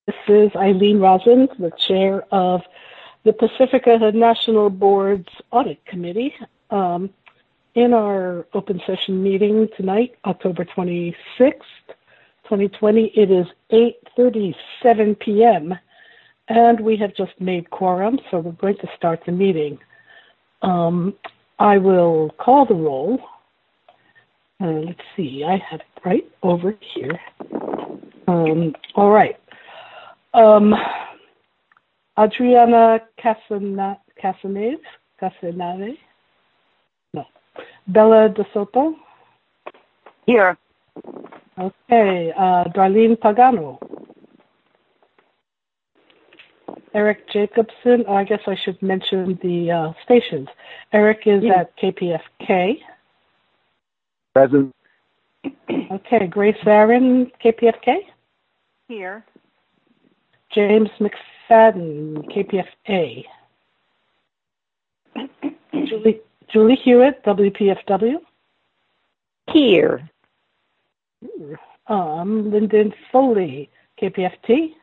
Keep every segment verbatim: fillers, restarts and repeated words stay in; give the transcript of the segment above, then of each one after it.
This is Eileen Rosin, the chair of the Pacifica National Board's Audit Committee. Um, in our open session meeting tonight, October twenty-sixth, twenty twenty, it is eight thirty-seven p.m. and we have just made quorum, so we're going to start the meeting. Um, I will call the roll. Uh, let's see, I have it right over here. Um, all right. Um, Adriana Casana, Casanave, Casanave, no, Bella De Soto. Here. Okay, uh, Darlene Pagano. Eric Jacobson, oh, I guess I should mention the uh, stations. Eric is yeah. at K P F K. Present. Okay, Grace Aaron, K P F K. Here. James McFadden, K P F A. Julie, Julie Hewitt, W P F W. Here. Um, Lyndon Foley, K P F T.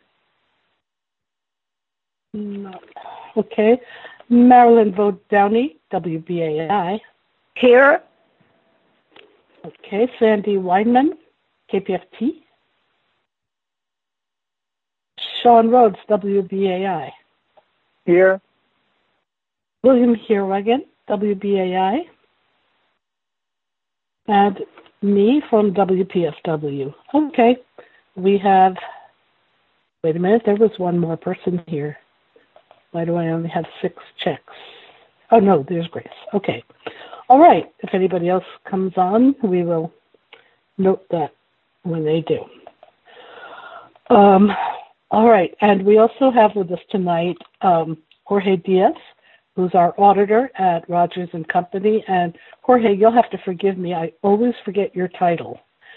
No. Okay. Marilyn Vogt Downey, W B A I. Here. Okay. Sandy Weinman, K P F T. Sean Rhodes, W B A I. Here. William Heerwagen, W B A I. And me from W P F W. Okay. We have, wait a minute, there was one more person here. Why do I only have six checks? Oh, no, there's Grace. Okay. All right. If anybody else comes on, we will note that when they do. Um, all right. And we also have with us tonight um, Jorge Diaz, who's our auditor at Rogers and Company. And Jorge, you'll have to forgive me. I always forget your title.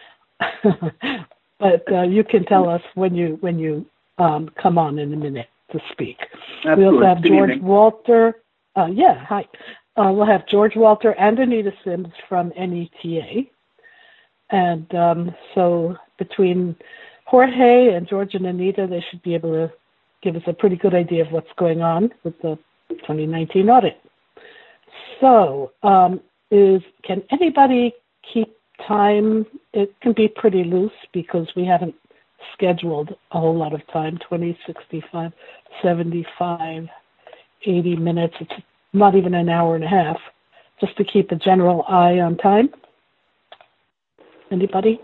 But uh, you can tell us when you when you um, come on in a minute to speak. Absolutely. We also have Good George evening. Walter. Uh, yeah, hi. Uh, we'll have George Walter and Anita Sims from N E T A. And um, so between Jorge and George and Anita, they should be able to give us a pretty good idea of what's going on with the twenty nineteen audit. So um, is can anybody keep time? It can be pretty loose because we haven't scheduled a whole lot of time, twenty, sixty-five, seventy-five, eighty minutes. It's not even an hour and a half, just to keep a general eye on time. Anybody?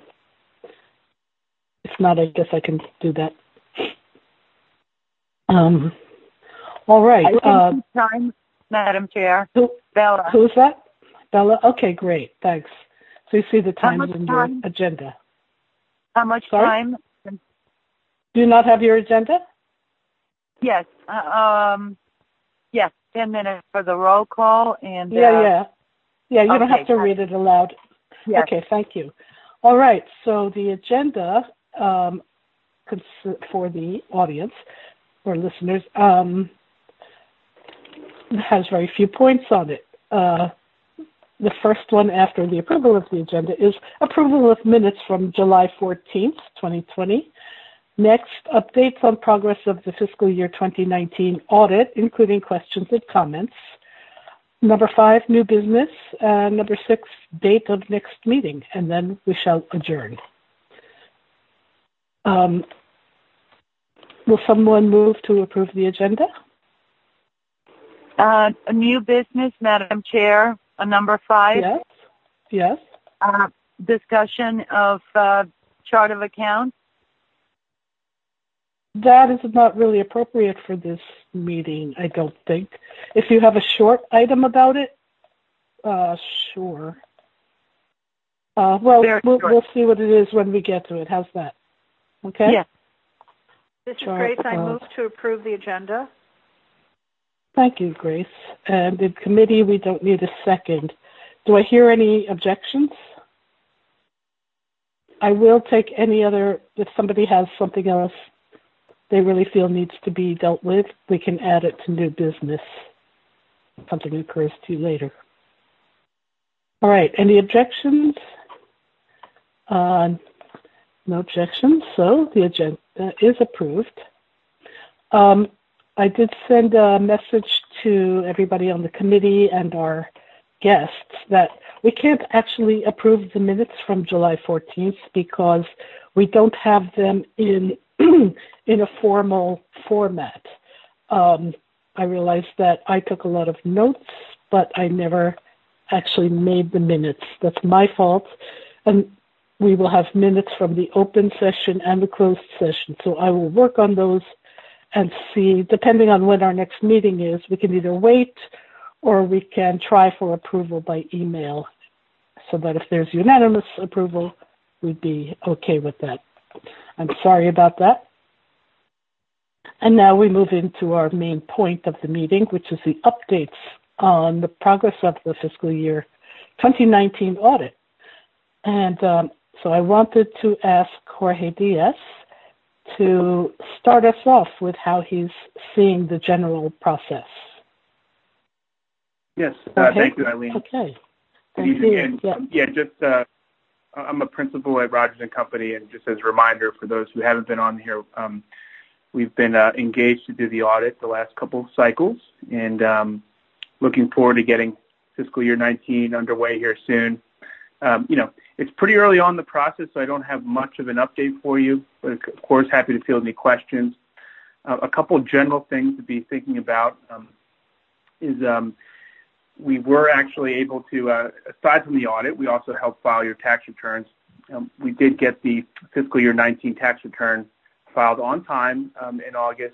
If not, I guess I can do that. Um, all right. I Uh, think time, Madam Chair. who, Bella. Who's that? Bella? Okay, great. Thanks. So you see the times in your time? agenda. How much Sorry? time? Do you not have your agenda? Yes. Uh, um. Yes. Ten minutes for the roll call and. Yeah, uh, yeah. Yeah, you okay, don't have to read it aloud. Yes. Okay, thank you. All right, so the agenda um, cons- for the audience or listeners um, has very few points on it. Uh, the first one after the approval of the agenda is approval of minutes from July fourteenth, twenty twenty. Next, updates on progress of the fiscal year twenty nineteen audit, including questions and comments. Number five, new business. Uh, number six, date of next meeting, and then we shall adjourn. Um, will someone move to approve the agenda? Uh, a new business, Madam Chair. A number five. Yes. Yes. Uh, discussion of uh, chart of accounts. That is not really appropriate for this meeting, I don't think. If you have a short item about it, uh, sure. Uh, well, we'll, we'll see what it is when we get to it. How's that? Okay? Yes. This is Chart, Grace. I uh, move to approve the agenda. Thank you, Grace. And in committee, we don't need a second. Do I hear any objections? I will take any other, if somebody has something else they really feel needs to be dealt with, we can add it to new business. Something occurs to you later. All right, any objections? Uh, no objections, so the agenda is approved. Um, I did send a message to everybody on the committee and our guests that we can't actually approve the minutes from July fourteenth because we don't have them in in a formal format. Um, I realized that I took a lot of notes, but I never actually made the minutes. That's my fault. And we will have minutes from the open session and the closed session. So I will work on those and see, depending on when our next meeting is, we can either wait or we can try for approval by email so that if there's unanimous approval, we'd be okay with that. I'm sorry about that. And now we move into our main point of the meeting, which is the updates on the progress of the fiscal year twenty nineteen audit. And um, so I wanted to ask Jorge Diaz to start us off with how he's seeing the general process. Yes, uh, thank you, Eileen. Okay. Good Thank evening. you. And, Yeah. um, yeah, just uh, I'm a principal at Rogers and Company, and just as a reminder for those who haven't been on here, um, we've been uh, engaged to do the audit the last couple of cycles, and um, looking forward to getting fiscal year nineteen underway here soon. Um, you know, it's pretty early on in the process, so I don't have much of an update for you, but of course, happy to field any questions. Uh, a couple of general things to be thinking about um, is um, we were actually able to, uh, aside from the audit, we also helped file your tax returns. Um, we did get the fiscal year nineteen tax return filed on time um, in August,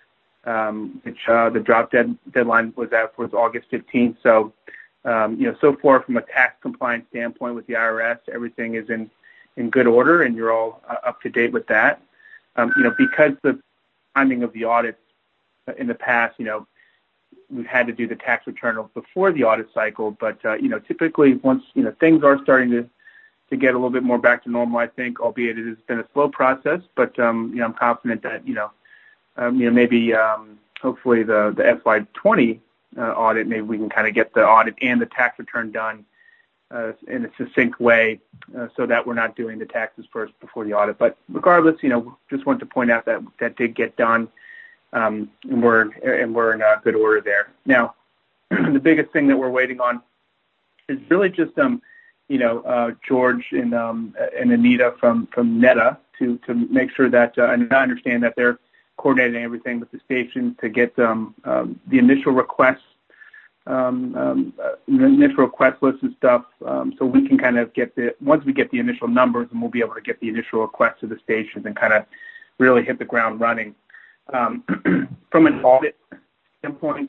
um, which uh, the drop dead, deadline was out for August fifteenth. So, um, you know, so far from a tax compliance standpoint with the I R S, everything is in, in good order, and you're all uh, up to date with that. Um, you know, because the timing of the audits in the past, you know, we've had to do the tax return before the audit cycle, but, uh, you know, typically once, you know, things are starting to, to get a little bit more back to normal, I think, albeit it has been a slow process, but, um, you know, I'm confident that, you know, um, you know, maybe, um, hopefully the, the F Y twenty uh, audit, maybe we can kind of get the audit and the tax return done uh, in a succinct way uh, so that we're not doing the taxes first before the audit. But regardless, you know, just wanted to point out that that did get done. Um, and we're and we're in a good order there. Now, the biggest thing that we're waiting on is really just um, you know, uh, George and um, and Anita from from NETA to to make sure that uh, and I understand that they're coordinating everything with the station to get um, um, the initial requests, um, um, uh, the initial request list and stuff, um, so we can kind of get the once we get the initial numbers, and we'll be able to get the initial requests to the stations and kind of really hit the ground running. Um, from an audit standpoint,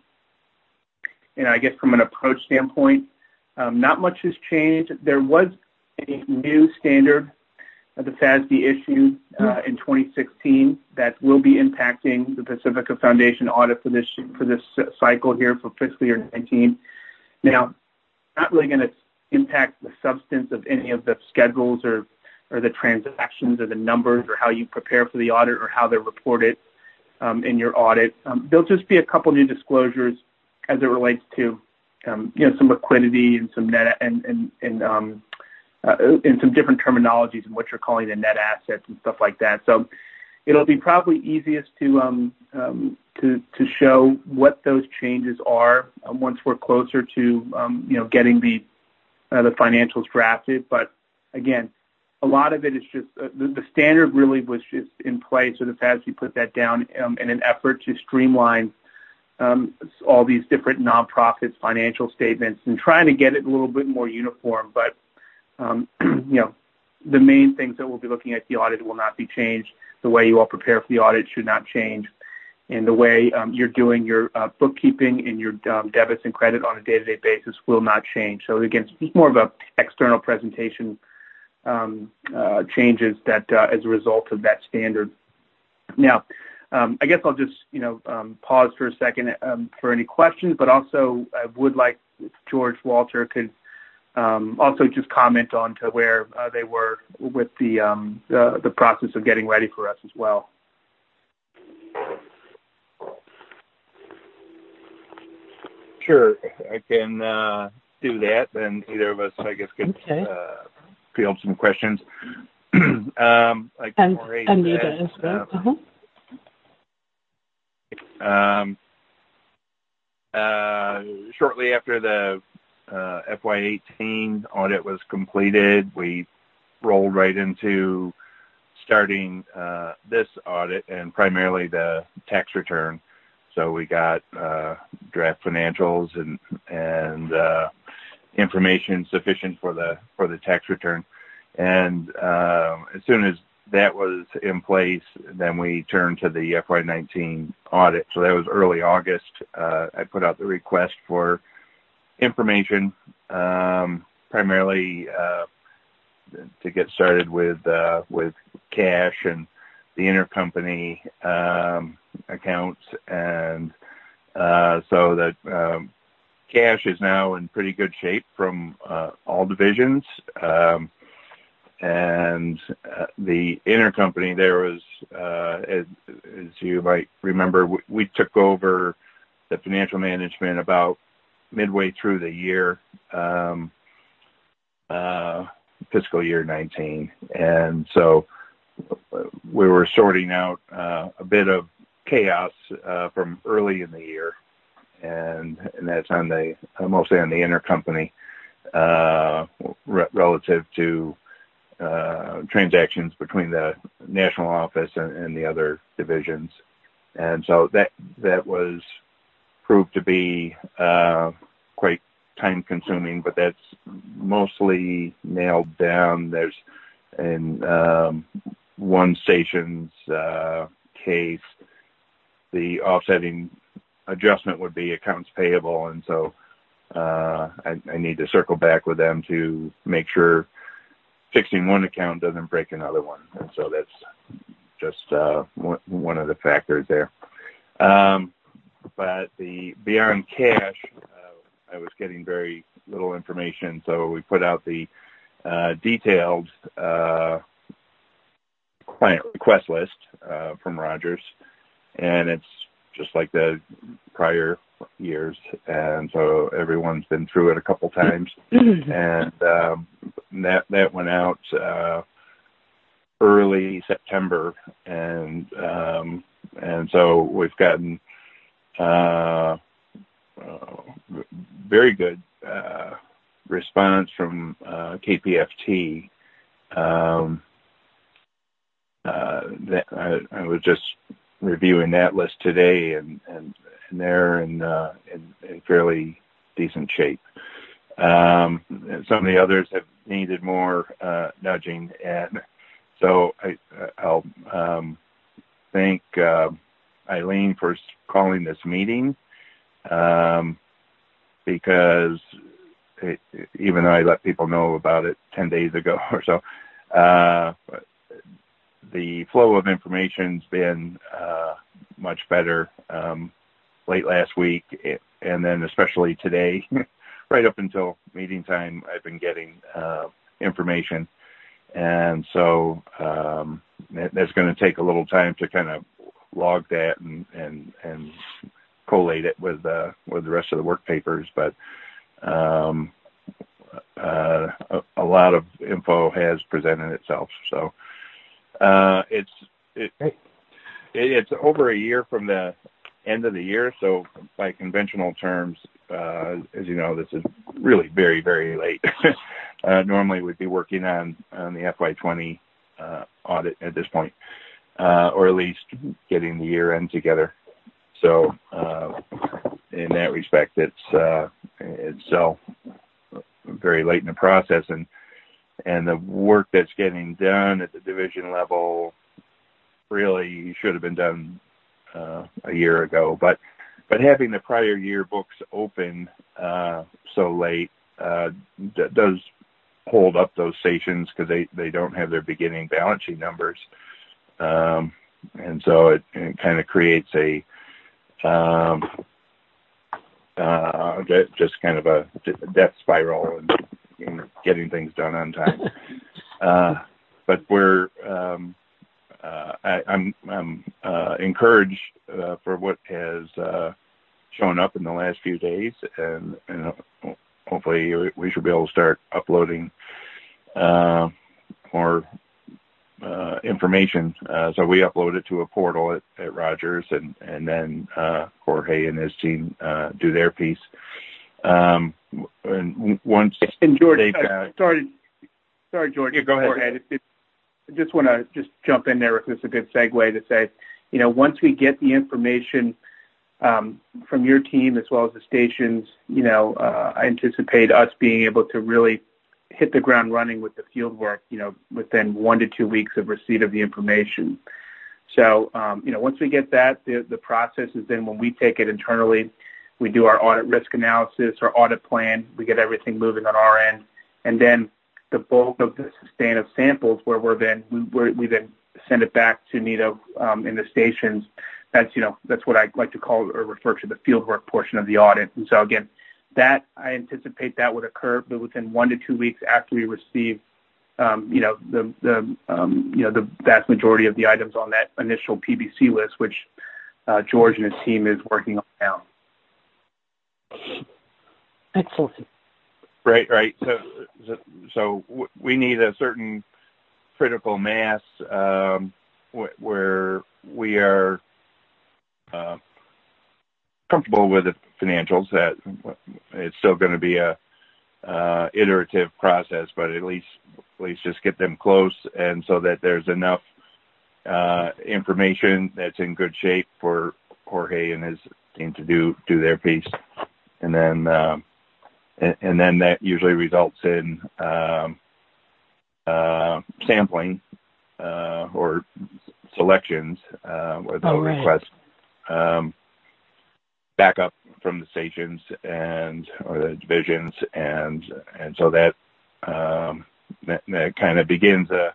and I guess from an approach standpoint, um, not much has changed. There was a new standard that the F A S B issued uh, in twenty sixteen that will be impacting the Pacifica Foundation audit for this for this cycle here for fiscal year nineteen. Now, not really going to impact the substance of any of the schedules or or the transactions or the numbers or how you prepare for the audit or how they're reported. Um, in your audit. Um, there'll just be a couple new disclosures as it relates to, um, you know, some liquidity and some net and and and um, uh, and some different terminologies in what you're calling the net assets and stuff like that. So it'll be probably easiest to um, um, to to show what those changes are um, once we're closer to um, you know getting the uh, the financials drafted. But again, a lot of it is just uh, the, the standard really was just in place, so the F A S B put that down um, in an effort to streamline um, all these different nonprofits' financial statements and trying to get it a little bit more uniform. But, um, you know, the main things that we'll be looking at the audit will not be changed. The way you all prepare for the audit should not change. And the way um, you're doing your uh, bookkeeping and your um, debits and credit on a day-to-day basis will not change. So, again, it's more of an external presentation Um, uh, changes that uh, as a result of that standard. Now, um, I guess I'll just, you know, um, pause for a second um, for any questions, but also I would like if George Walter could um, also just comment on to where uh, they were with the, um, the the process of getting ready for us as well. Sure, I can uh, do that, and either of us, I guess, could Okay. uh, field some questions. um, like And Jorge Anita said, as well. uh, Uh-huh. Um, uh, shortly after the uh, F Y eighteen audit was completed, we rolled right into starting uh, this audit, and primarily the tax return. So we got uh, draft financials and and uh, information sufficient for the for the tax return. And uh, as soon as that was in place, then we turned to the F Y nineteen audit. So that was early August. Uh, I put out the request for information, um, primarily uh, to get started with uh, with cash and the intercompany um, accounts, and uh, so that um, cash is now in pretty good shape from uh, all divisions. Um, and uh, the intercompany, there was, uh, as, as you might remember, we, we took over the financial management about midway through the year, um, uh, fiscal year nineteen. And so we were sorting out uh, a bit of chaos uh, from early in the year, and and that's on the uh, mostly on the intercompany uh, re- relative to uh, transactions between the national office and, and the other divisions, and so that that was proved to be uh, quite time consuming, but that's mostly nailed down. There's in um, one station's uh, case, the offsetting adjustment would be accounts payable, and so uh, I, I need to circle back with them to make sure fixing one account doesn't break another one, and so that's just uh, one, one of the factors there. Um, but the beyond cash, uh, I was getting very little information, so we put out the uh, detailed uh, client request list uh, from Rogers, and it's just like the prior years, and so everyone's been through it a couple times, and um, that that went out uh, early September, and um, and so we've gotten uh, uh, very good uh, response from uh, K P F T. Um, uh, that I, I was just reviewing that list today, and, and, and they're in, uh, in, in fairly decent shape. Um, some of the others have needed more uh, nudging, and so I, I'll um, thank uh, Eileen for calling this meeting, um, because it, even though I let people know about it ten days ago or so, uh, the flow of information's been uh, much better um, late last week, and then especially today, right up until meeting time, I've been getting uh, information. And so um, that's going to take a little time to kind of log that and, and, and collate it with, uh, with the rest of the work papers. But um, uh, a, a lot of info has presented itself. So Uh, it's it, it, it's over a year from the end of the year, so by conventional terms, uh, as you know, this is really very, very late. uh, normally we'd be working on, on the F Y twenty uh, audit at this point, uh, or at least getting the year end together. So uh, in that respect, it's uh, it's still very late in the process, and And the work that's getting done at the division level really should have been done uh, a year ago. But but having the prior year books open uh, so late uh, d- does hold up those stations, because they, they don't have their beginning balance sheet numbers. Um, and so it, it kind of creates a um, uh, just kind of a death spiral and getting things done on time. Uh, but we're, um, uh, I, I'm, I'm uh, encouraged uh, for what has uh, shown up in the last few days, and, and hopefully we should be able to start uploading uh, more uh, information. Uh, so we upload it to a portal at, at Rogers, and and then uh, Jorge and his team uh, do their piece. Um, and once and George, they've uh, got, sorry, sorry, George. Yeah, go ahead. ahead. It, it, I just want to just jump in there. If this is a good segue to say, you know, once we get the information um, from your team as well as the stations, you know, uh, I anticipate us being able to really hit the ground running with the field work, you know, within one to two weeks of receipt of the information. So, um, you know, once we get that, the, the process is then when we take it internally, we do our audit risk analysis, our audit plan, we get everything moving on our end, and then the bulk of the sustain of samples where we're then, we, we're, we then send it back to NIDA um, in the stations. That's, you know, that's what I like to call or refer to the fieldwork portion of the audit. And so again, that I anticipate that would occur, but within one to two weeks after we receive, um, you know, the the um, you know the vast majority of the items on that initial P B C list, which uh, George and his team is working on now. Excellent. Right, right. So, so, so we need a certain critical mass um, wh- where we are uh, comfortable with the financials. That it's still going to be a uh, iterative process, but at least at least just get them close, and so that there's enough uh, information that's in good shape for Jorge and his team to do do their piece, and then um, and, and then that usually results in um, uh, sampling uh, or selections uh, where they'll oh, right. request um, backup from the stations and or the divisions, and and so that um, that, that kind of begins a,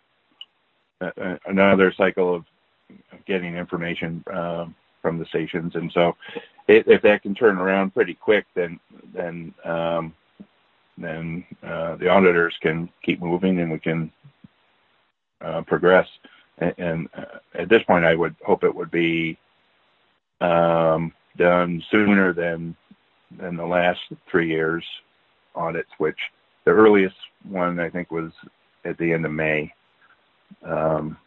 a another cycle of getting information um, from the stations. And so it, if that can turn around pretty quick, then then um, then uh, the auditors can keep moving and we can uh, progress. And, and uh, at this point, I would hope it would be um, done sooner than than the last three years audits, which the earliest one I think was at the end of May. Um,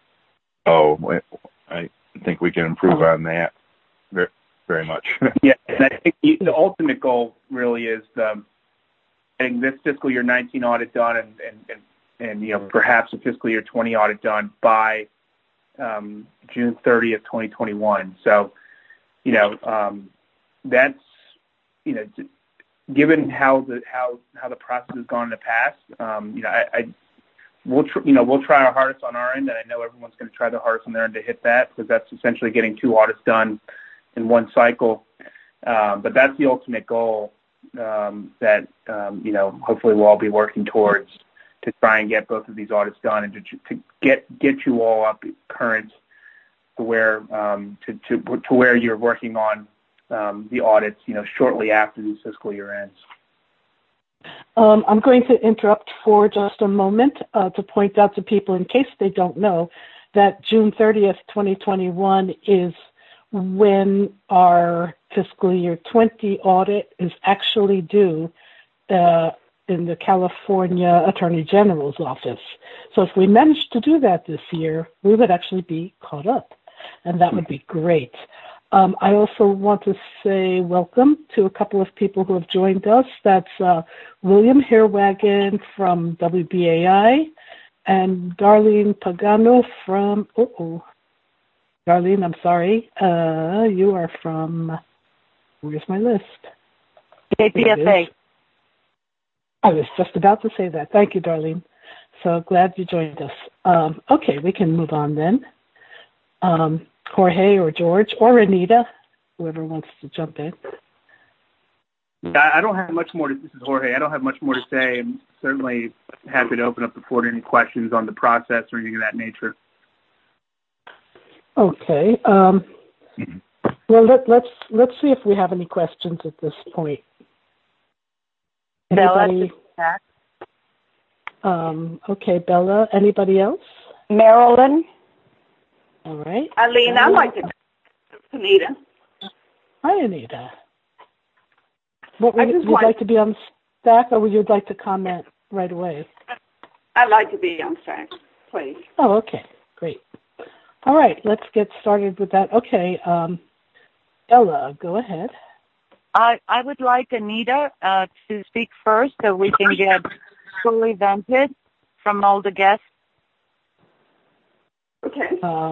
so I think we can improve on that very, very much. Yeah, and I think the ultimate goal really is um, getting this fiscal year nineteen audit done, and and, and, and you know perhaps a fiscal year twenty audit done by um, June thirtieth, twenty twenty-one. So, you know, um, that's you know, given how the how how the process has gone in the past, um, you know, I. I We'll tr- you know we'll try our hardest on our end, and I know everyone's going to try their hardest on their end to hit that, because that's essentially getting two audits done in one cycle. Um, but that's the ultimate goal um, that um, you know hopefully we'll all be working towards, to try and get both of these audits done and to, to get get you all up current to where um, to, to to where you're working on um, the audits, you know, shortly after the fiscal year ends. Um, I'm going to interrupt for just a moment uh, to point out to people, in case they don't know, that June thirtieth, twenty twenty-one is when our fiscal year twenty audit is actually due uh, in the California Attorney General's office. So if we managed to do that this year, we would actually be caught up, and that would be great. Um, I also want to say welcome to a couple of people who have joined us. That's uh, William Hairwagon from W B A I and Darlene Pagano from, uh-oh, Darlene, I'm sorry. Uh, you are from, where's my list? K P F A. I was just about to say that. Thank you, Darlene. So glad you joined us. Um, okay, we can move on then. Um, Jorge or George or Anita, whoever wants to jump in. I don't have much more to, this is Jorge, I don't have much more to say. I'm certainly happy to open up the floor to any questions on the process or anything of that nature. Okay. Um, well, let, let's let's see if we have any questions at this point. Anybody? Bella. Um, okay, Bella. Anybody else? Marilyn. All right. Eileen, I'd like to Anita. Hi, Anita. What would I you just you'd want- like to be on stack, or would you like to comment right away? I'd like to be on stack. please. Oh, okay. Great. All right, let's get started with that. Okay, um, Ella, go ahead. I, I would like Anita uh, to speak first so we can get fully vented from all the guests. Okay. Uh,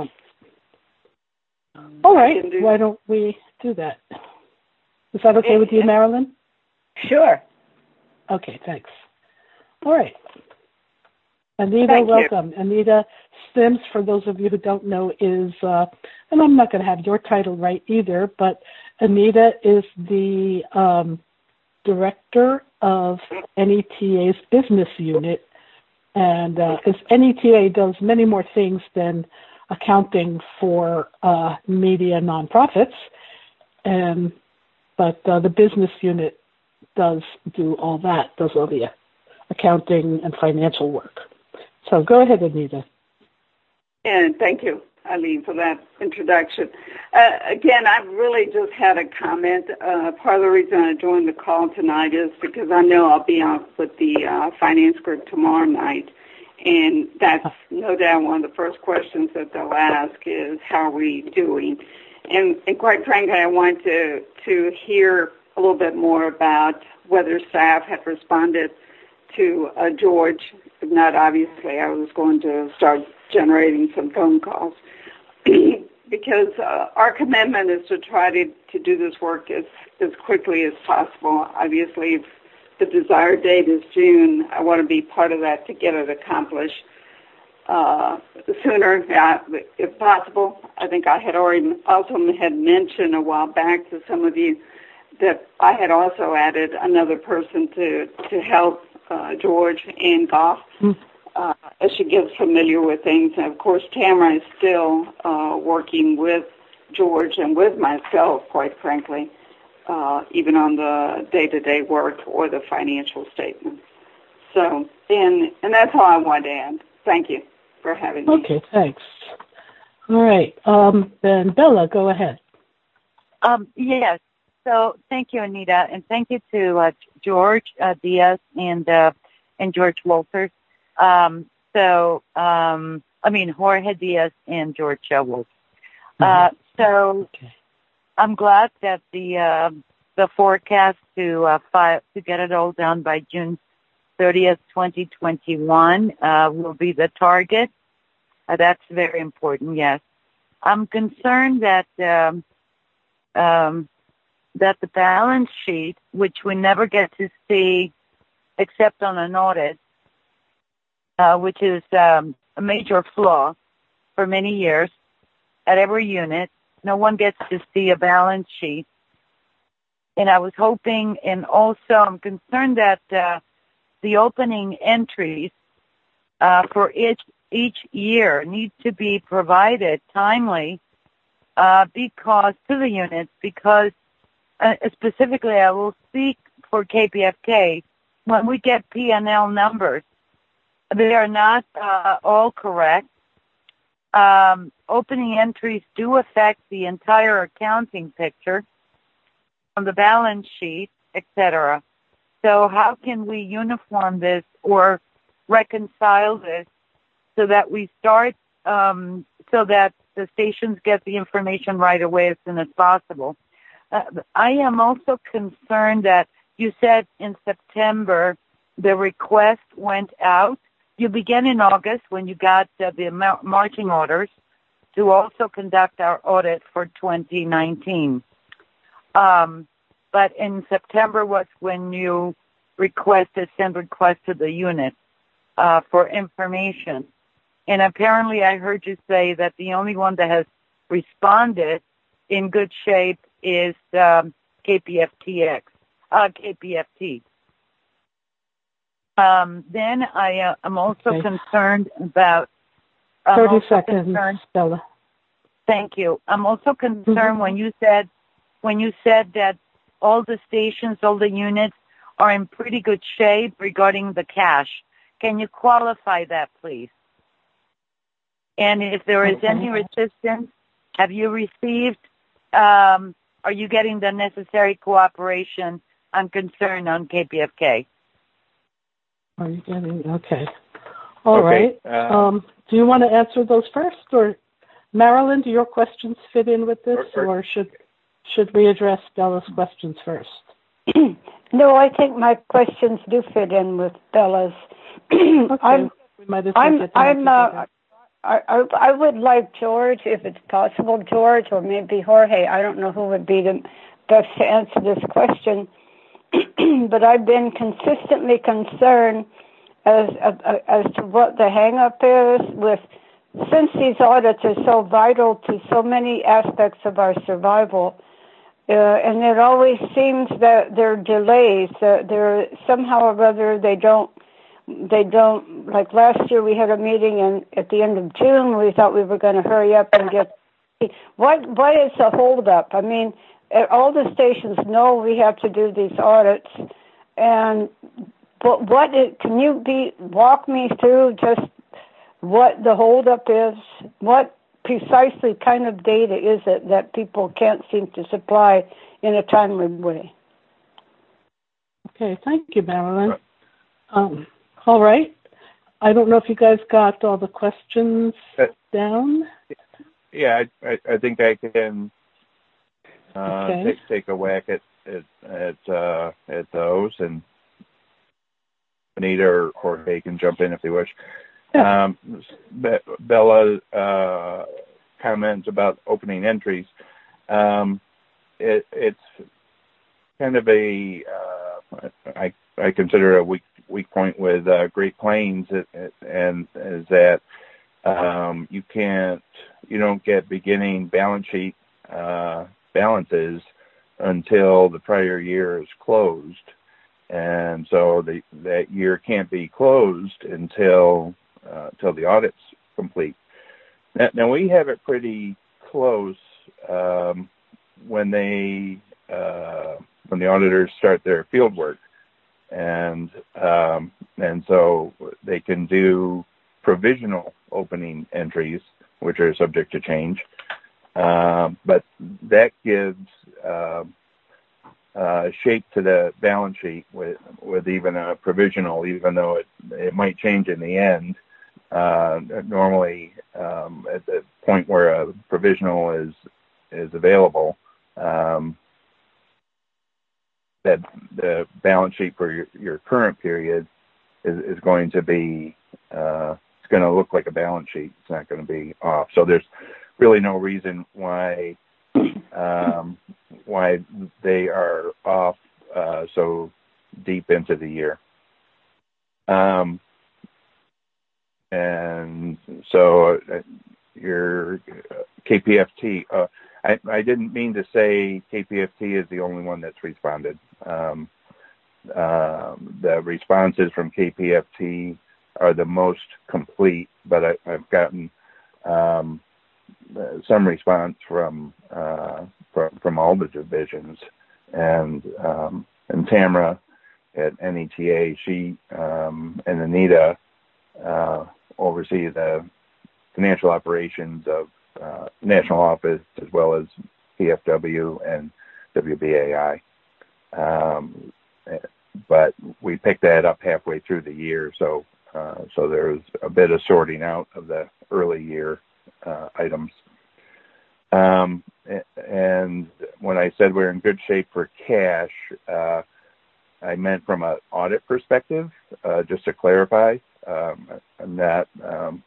all right, do why don't we do that? Is that okay with you, Marilyn? Sure. Okay, thanks. All right. Anita, Thank welcome. You. Anita Sims, for those of you who don't know, is, uh, and I'm not going to have your title right either, but Anita is the um, director of N E T A's business unit, and uh, N E T A does many more things than accounting for uh, media nonprofits, and but uh, the business unit does do all that, does all the accounting and financial work. So go ahead, Anita. And thank you, Eileen, for that introduction. Uh, again, I really just had a comment. Uh, part of the reason I joined the call tonight is because I know I'll be out with the uh, finance group tomorrow night, and that's no doubt one of the first questions that they'll ask is, how are we doing? And, and quite frankly, I want to, to hear a little bit more about whether staff had responded to uh, George. If not, obviously, I was going to start generating some phone calls because uh, our commitment is to try to, to do this work as, as quickly as possible. Obviously, if the desired date is June, I want to be part of that to get it accomplished uh, sooner, uh, if possible. I think I had already also had mentioned a while back to some of you that I had also added another person to, to help uh, George and Goff uh, as she gets familiar with things. And, of course, Tamara is still uh, working with George and with myself, quite frankly, uh, even on the day-to-day work or the financial statements. So, and, and that's all I wanted to add. Thank you for having me. Okay, thanks. All right. Um, then, Bella, go ahead. Um, yes. So thank you, Anita, and thank you to uh, George uh, Diaz and uh, and George Walters. Um, so, um, I mean, Jorge Diaz and George uh, Walters. Uh, so okay. I'm glad that the uh, the forecast to uh, fi- to get it all done by June thirtieth, twenty twenty-one uh, will be the target. Uh, that's very important, yes. I'm concerned that um, um, that the balance sheet, which we never get to see except on an audit, uh, which is um, a major flaw for many years at every unit, no one gets to see a balance sheet. And I was hoping, and also I'm concerned that uh, the opening entries uh, for each each year need to be provided timely uh, because to the units, because uh, specifically I will speak for K P F K. When we get P and L numbers, they are not uh, all correct. Um, opening entries do affect the entire accounting picture on the balance sheet, et cetera. So how can we uniform this or reconcile this so that we start, um, so that the stations get the information right away as soon as possible? Uh, I am also concerned that you said in September the request went out. You began in August when you got uh, the mar- marching orders to also conduct our audit for twenty nineteen. Um, but in September was when you requested, sent request to the unit uh, for information. And apparently I heard you say that the only one that has responded in good shape is um, K P F T X, uh, K P F T. Um, then I uh, am also okay. concerned about... I'm thirty also seconds, concerned, Stella. Thank you. I'm also concerned Mm-hmm. when you said when you said that all the stations, all the units are in pretty good shape regarding the cash. Can you qualify that, please? And if there is okay. any resistance, have you received, um, are you getting the necessary cooperation? I'm concerned on K P F K. Are you getting, okay. All okay. right. Uh, um, do you want to answer those first, or Marilyn, do your questions fit in with this, or, or should should we address Bella's questions first? No, I think my questions do fit in with Bella's. Okay. I'm, we might as well I'm, get them I'm, uh, I, I, I would like George, if it's possible, George, or maybe Jorge. I don't know who would be the best to answer this question, but I've been consistently concerned as uh, as to what the hang-up is with, since these audits are so vital to so many aspects of our survival. Uh, and it always seems that there are delays. Uh, there somehow or other they don't. They don't. Like last year, we had a meeting, and at the end of June, we thought we were going to hurry up and get. What What is the holdup? I mean, all the stations know we have to do these audits, and but what is, can you be walk me through just what the holdup is? What precisely kind of data is it that people can't seem to supply in a timely way? Okay, thank you, Marilyn. Um, all right. I don't know if you guys got all the questions uh, down. Yeah, I, I, I think I can uh, okay. take, take a whack at at at, uh, at those, and Anita or Jorge can jump in if they wish. Yeah. Um, Be- Bella uh, comments about opening entries. Um, it, it's kind of a uh, I I consider a weak weak point with uh, Great Plains, it, it, and is that um, you can't you don't get beginning balance sheet uh, balances until the prior year is closed, and so the, that year can't be closed until uh, until the audit's complete. Now, now we have it pretty close um, when they uh, when the auditors start their field work, and um, and so they can do provisional opening entries, which are subject to change. Um, but that gives uh, uh, shape to the balance sheet with with even a provisional, even though it it might change in the end. Uh, normally, um, at the point where a provisional is is available, um, that the balance sheet for your, your current period is, is going to be uh, it's going to look like a balance sheet. It's not going to be off. So there's really no reason why um, why they are off uh, so deep into the year. Um, and so uh, your K P F T, uh, I, I didn't mean to say K P F T is the only one that's responded. Um, uh, the responses from K P F T are the most complete, but I, I've gotten um, some response from, uh, from from all the divisions, and um, and Tamara at N E T A, she um, and Anita uh, oversee the financial operations of uh, national office as well as P F W and W B A I. Um, but we picked that up halfway through the year, so uh, so there was a bit of sorting out of the early year uh, items. Um, and when I said we're in good shape for cash, uh, I meant from an audit perspective, uh, just to clarify. Um, I'm not um,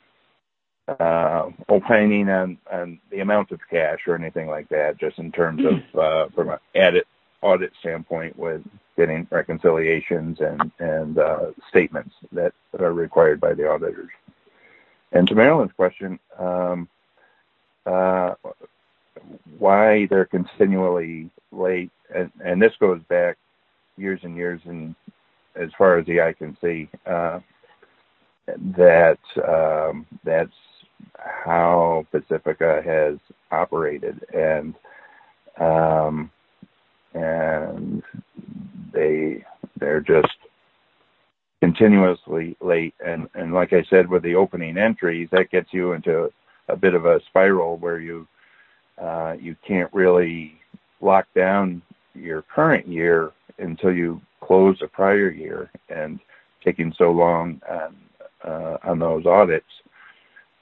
uh, opining on, on the amount of cash or anything like that, just in terms of uh, from an audit, audit standpoint with getting reconciliations and, and uh, statements that are required by the auditors. And to Marilyn's question, um, uh, why they're continually late, and, and this goes back years and years, and as far as the eye can see, uh, that um, that's how Pacifica has operated, and um, and they they're just continuously late, and and like I said, with the opening entries, that gets you into a bit of a spiral where you uh, you can't really lock down your current year until you close the prior year, and taking so long on uh, on those audits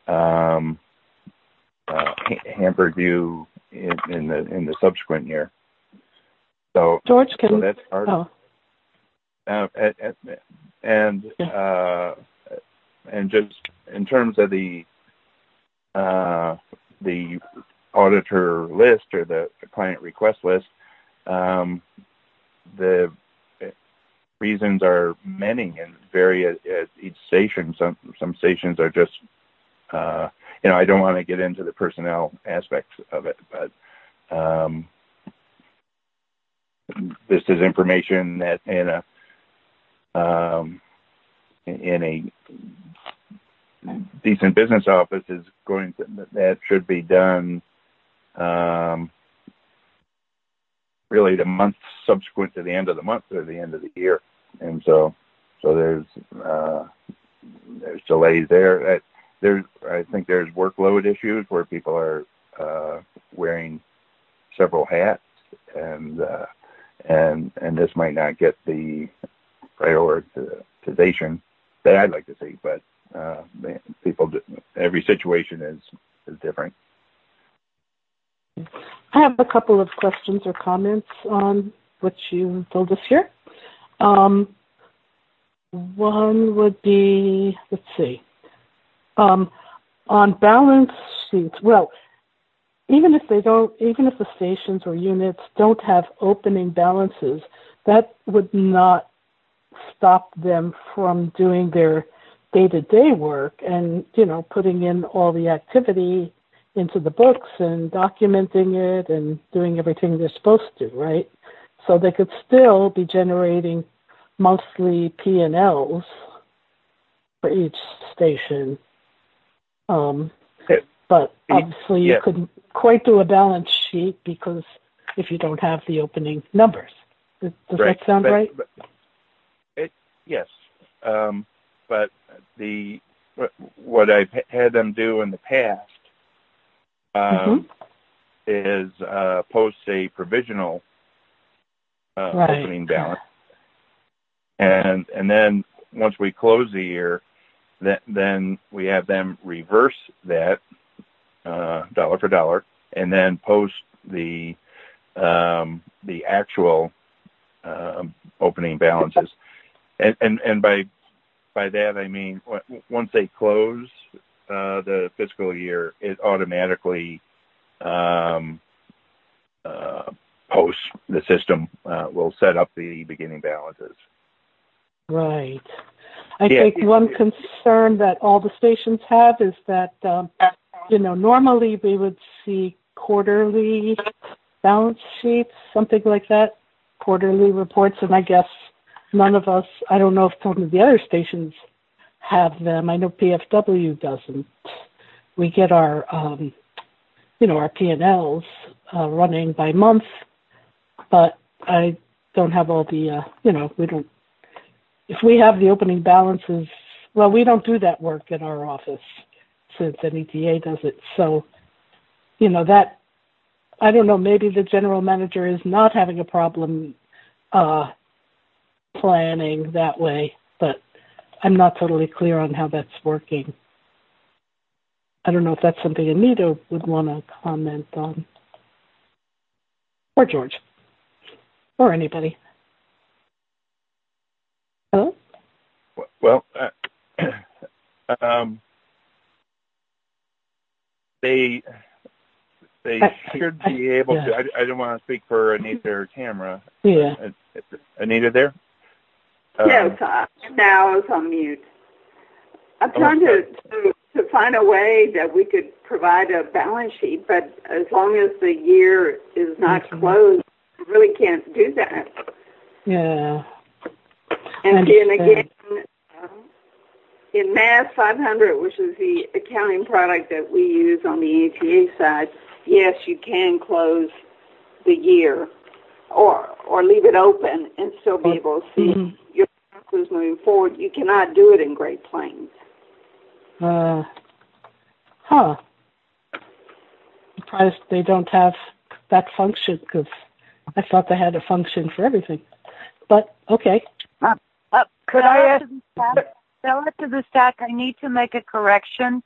um, uh, hampered you in, in the in the subsequent year. So George, can so that's part. Oh. Uh, and uh, and just in terms of the uh, the auditor list or the, the client request list, um, the reasons are many and vary at, at each station. Some some stations are just, uh, you know, I don't want to get into the personnel aspects of it, but um, this is information that in a um, in a decent business office is going to, that should be done um, really the month subsequent to the end of the month or the end of the year. And so, so there's, uh, there's delays there. There's, I think there's workload issues where people are, uh, wearing several hats and, uh, and, and this might not get the prioritization that I'd like to see, but, uh, people, every situation is, is different. I have a couple of questions or comments on what you told us here. Um, one would be, let's see, um, on balance sheets. Well, even if they don't, even if the stations or units don't have opening balances, that would not stop them from doing their day-to-day work and, you know, putting in all the activity into the books and documenting it and doing everything they're supposed to, right? So they could still be generating monthly P and Ls for each station. Um, but obviously you yeah. couldn't quite do a balance sheet because if you don't have the opening numbers. Does right. that sound but, right? But it, yes. Um, but the what I've had them do in the past Um, mm-hmm. is uh, post a provisional uh, right. opening balance, and and then once we close the year, that, then we have them reverse that uh, dollar for dollar, and then post the um, the actual uh, opening balances, and, and and by by that I mean once they close Uh, the fiscal year, it automatically um, uh, posts the system uh, will set up the beginning balances. Right. I yeah, think yeah, one yeah. concern that all the stations have is that, um, you know, normally we would see quarterly balance sheets, something like that, quarterly reports, and I guess none of us, I don't know if some of the other stations have them. I know P F W doesn't. We get our, um, you know, our P and Ls uh, running by month, but I don't have all the, uh, you know, we don't, if we have the opening balances, well, we don't do that work in our office since N E T A does it. So, you know, that, I don't know, maybe the general manager is not having a problem uh, planning that way, but I'm not totally clear on how that's working. I don't know if that's something Anita would want to comment on. Or George. Or anybody. Hello? Well, uh, um, they they I, should I, be able yeah. to. I, I don't want to speak for Anita or Tamara. Yeah. Uh, Anita there? Yes, uh, now I was on mute. I'm trying to, to to find a way that we could provide a balance sheet, but as long as the year is not mm-hmm. closed, we really can't do that. Yeah. And then again, uh, in Mass five hundred, which is the accounting product that we use on the A T A side, yes, you can close the year or or leave it open and still be able to see mm-hmm. your balances moving forward. You cannot do it in Great Plains. Uh, huh. Surprised they don't have that function because I thought they had a function for everything. But, okay. Uh, uh, could I ask? Bella to the stack, I need to make a correction.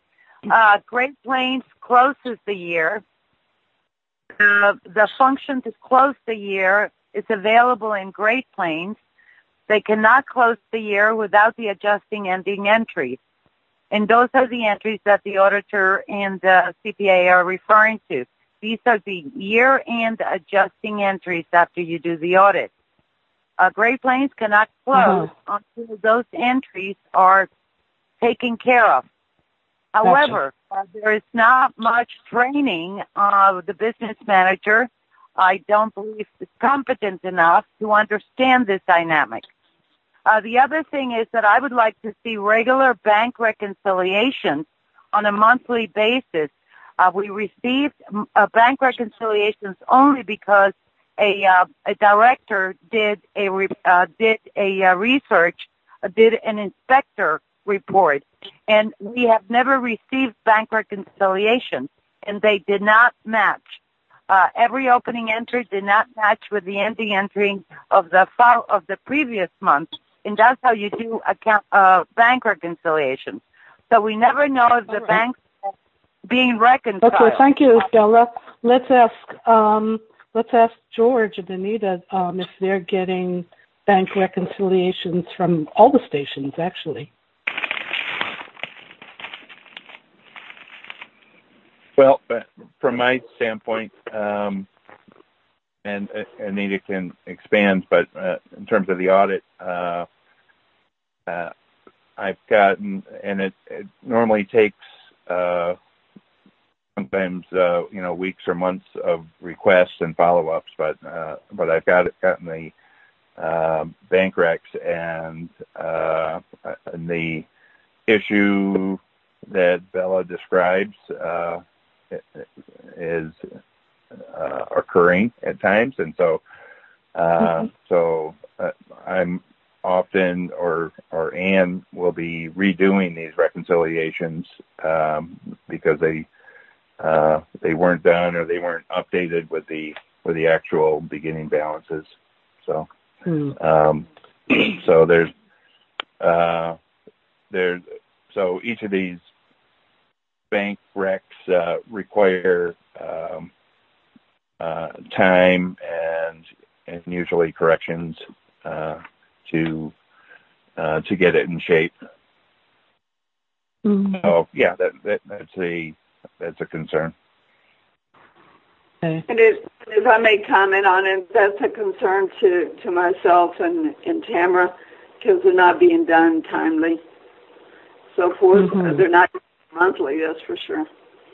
uh, Great Plains closes the year. Uh, the function to close the year is available in Great Plains. They cannot close the year without the adjusting ending entries. And those are the entries that the auditor and the C P A are referring to. These are the year-end adjusting entries after you do the audit. Uh, Great Plains cannot close uh-huh. until those entries are taken care of. However, gotcha. uh, there is not much training of the business manager. I don't believe is competent enough to understand this dynamic. Uh, the other thing is that I would like to see regular bank reconciliations on a monthly basis. Uh, we received uh, bank reconciliations only because a uh, a director did a re- uh, did a uh, research, uh, did an inspector report, and we have never received bank reconciliations, and they did not match. Uh, every opening entry did not match with the ending entry of the file of the previous month, and that's how you do account uh, bank reconciliations. So we never know if the right. banks are being reconciled. Okay, thank you, Bella. Let's ask um, let's ask George and Anita um, if they're getting bank reconciliations from all the stations, actually. Well, from my standpoint, um, and uh, Anita can expand, but uh, in terms of the audit, uh, uh, I've gotten, and it, it normally takes uh, sometimes uh, you know weeks or months of requests and follow-ups, but uh, but I've got gotten the uh, bank recs, and uh, and the issue that Bella describes uh, is uh, occurring at times, and so uh, mm-hmm. so uh, I'm often, or or Anne will be redoing these reconciliations um, because they uh, they weren't done or they weren't updated with the with the actual beginning balances. So mm. um, so there's uh, there's so each of these bank recs uh, require um, uh, time and and usually corrections uh, to uh, to get it in shape. Mm-hmm. So yeah, that, that that's a that's a concern. Okay. And it, if I may comment on it, that's a concern to, to myself and, and Tamara because they're not being done timely. So forth, mm-hmm. they're not monthly, that's for sure.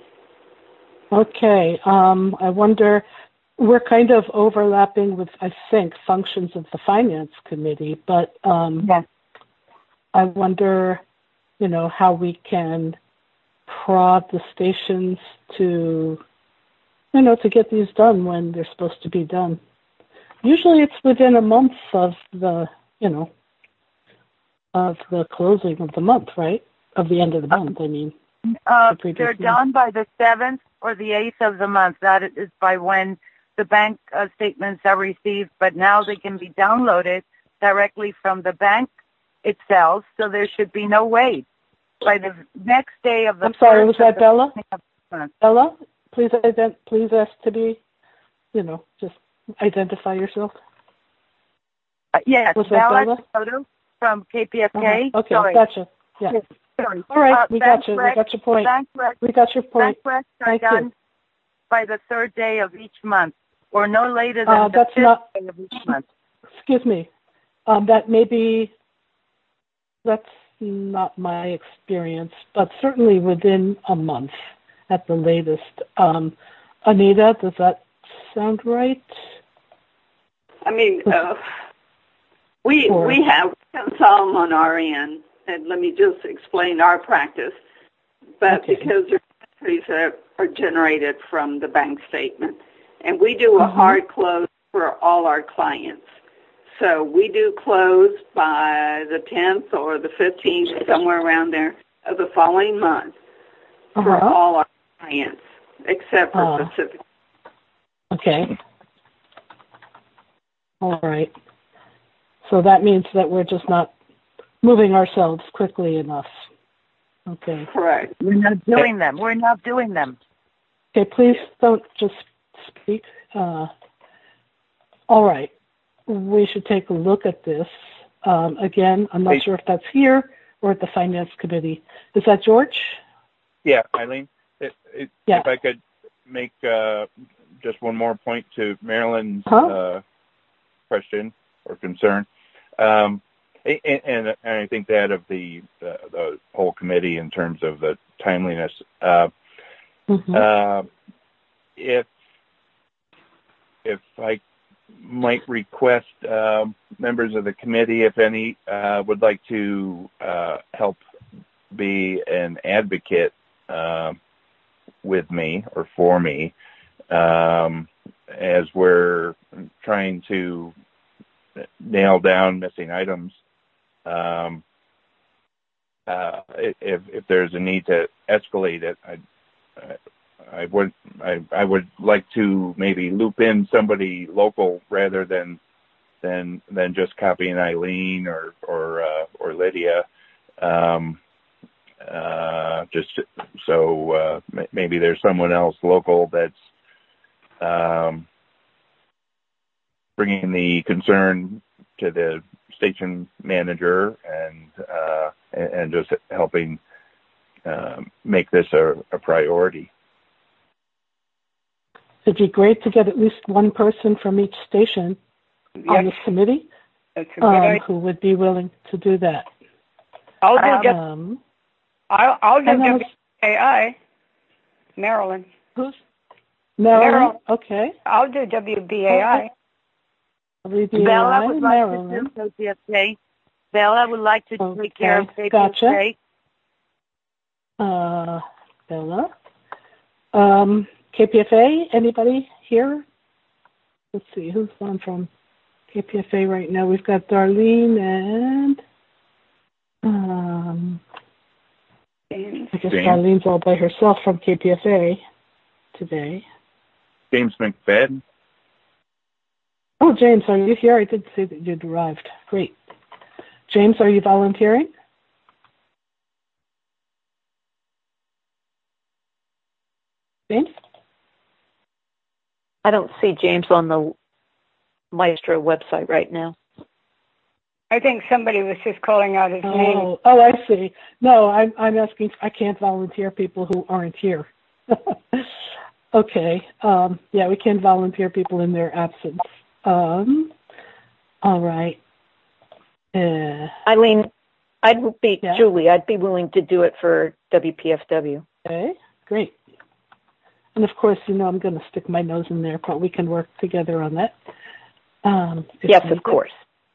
Okay. Um, I wonder, we're kind of overlapping with, I think, functions of the Finance Committee, but um, yes. I wonder, you know, how we can prod the stations to, you know, to get these done when they're supposed to be done. Usually it's within a month of the, you know, of the closing of the month, right? Of the end of the month, I mean. Uh, the they're month. Done by the seventh or the eighth of the month. That is by when the bank uh, statements are received, but now they can be downloaded directly from the bank itself, so there should be no wait. By the next day of the I'm sorry, was that Bella? Bella, please, ident- please ask to be, you know, just identify yourself. Uh, yes, was Bella Soto from K P F K. Uh-huh. Okay, sorry. Gotcha. Yeah. Yes, sorry. All right, uh, we got you. Rec, we got your point. Rec, we got your point. Bank recs are Thank done you. by the third day of each month, or no later than uh, the fifth not, day of each month. Excuse me. Um, that may be, that's not my experience, but certainly within a month at the latest. Um, Anita, does that sound right? I mean, uh, we or, we have some on our end, and let me just explain our practice. But okay. because there's entries that are generated from the bank statement, and we do a mm-hmm. hard close for all our clients. So we do close by the tenth or the fifteenth, somewhere around there, of the following month uh-huh. for all our clients, except for uh, Pacific. Okay. All right. So that means that we're just not moving ourselves quickly enough. Okay. Correct. We're not doing them. We're not doing them. Okay, please don't just speak. Uh, all right. We should take a look at this. Um, again, I'm not Hey. sure if that's here or at the Finance Committee. Is that George? Yeah, Eileen, it, it, Yeah. if I could make uh, just one more point to Marilyn's Huh? uh, question or concern. Um, and, and, and I think that of the, uh, the whole committee in terms of the timeliness. Uh, Mm-hmm. uh, if if I might request um, members of the committee, if any, uh, would like to uh, help be an advocate uh, with me or for me um, as we're trying to nail down missing items. Um, uh, if if there's a need to escalate it, I I would I, I would like to maybe loop in somebody local rather than than than just copying Eileen or or uh, or Lydia. Um, uh, just so uh, maybe there's someone else local that's um, bringing the concern to the station manager and uh, and just helping um, make this a, a priority. It'd be great to get at least one person from each station Yes, on this committee that's a good um, idea. who would be willing to do that. I'll do, W- Um, I'll, I'll do and then W A I, Maryland. who's Marilyn? Marilyn. Okay. I'll do W B A I. W B A I, Bella would like Maryland. to do K P F K. Bella would like to Okay, take care of K P F K. gotcha. Uh, Bella. Um, K P F A, anybody here? Let's see, who's on from K P F A right now? We've got Darlene and um, James. I guess James. Darlene's all by herself from K P F A today. James McFadden. Oh, James, are you here? I did see that you'd arrived. Great. James, are you volunteering? James? I don't see James on the Maestro website right now. I think somebody was just calling out his name. Oh, oh, I see. No, I'm I'm asking. I can't volunteer people who aren't here. Okay. Um, yeah, we can volunteer people in their absence. Um, all right. Uh, Eileen, I'd be, Yeah. Julie, I'd be willing to do it for W P F W. okay. Great. And of course, you know, I'm going to stick my nose in there, but we can work together on that. Um, if Yes, needed. of course.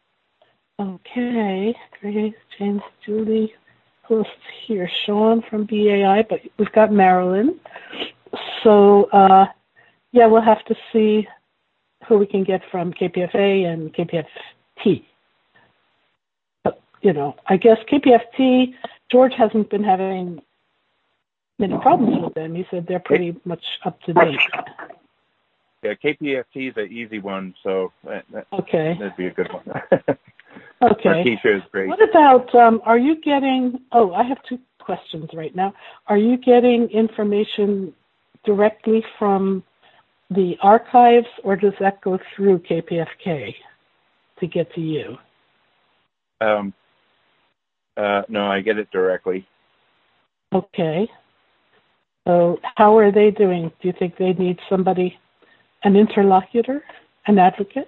Okay, Grace, James, Julie, who else is here? Sean from B A I, but we've got Marilyn. So, uh, yeah, we'll have to see who we can get from K P F A and K P F T. But, you know, I guess K P F T, George hasn't been having many problems with them. He said they're pretty much up to date. Yeah, K P F T is an easy one, so that, that, Okay. that'd be a good one. Okay. Keisha is great. What about, um, are you getting, oh, I have two questions right now. Are you getting information directly from the archives, or does that go through K P F K to get to you? Um, uh, no, I get it directly. Okay. So how are they doing? Do you think they need somebody, an interlocutor, an advocate,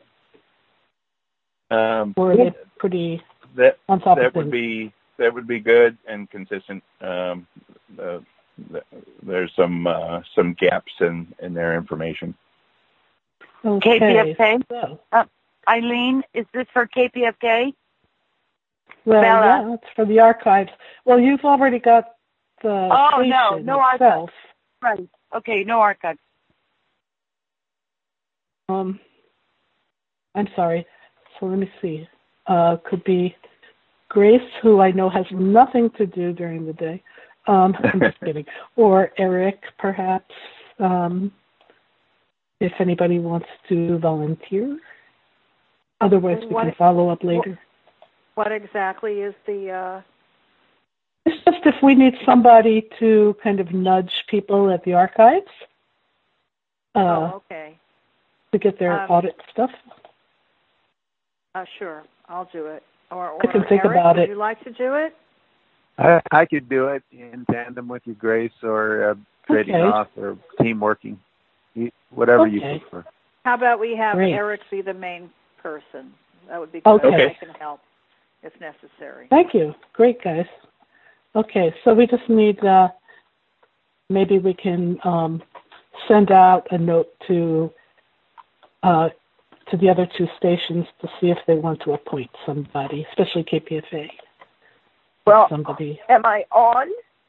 Um, or are they pretty that on top that of would things? be that would be good and consistent. Um, uh, th- there's some uh, some gaps in, in their information. Okay. K P F K? So, Uh, Eileen, is this for K P F K? well, Bella. yeah, it's for the archives. Well, you've already got the Oh, station no, no itself. Right. Okay, no archives. Um, I'm sorry. So let me see. Uh, could be Grace, who I know has nothing to do during the day. Um, I'm just kidding. Or Eric, perhaps, um, if anybody wants to volunteer. Otherwise, we What- can follow up later. What exactly is the, uh, It's just if we need somebody to kind of nudge people at the archives uh, oh, okay. to get their Um, audit stuff. Uh, sure, I'll do it. Or, or I can think Eric, about would it. you like to do it? I, I could do it in tandem with you, Grace, or uh, trading Okay. off, or team working, You- whatever you Okay. prefer. How about we have Great. Eric be the main person? That would be good. Okay. I can help if necessary. Thank you. Great, guys. Okay, so we just need, uh, maybe we can um, send out a note to uh, to the other two stations to see if they want to appoint somebody, especially K P F A. Well, somebody. am I on?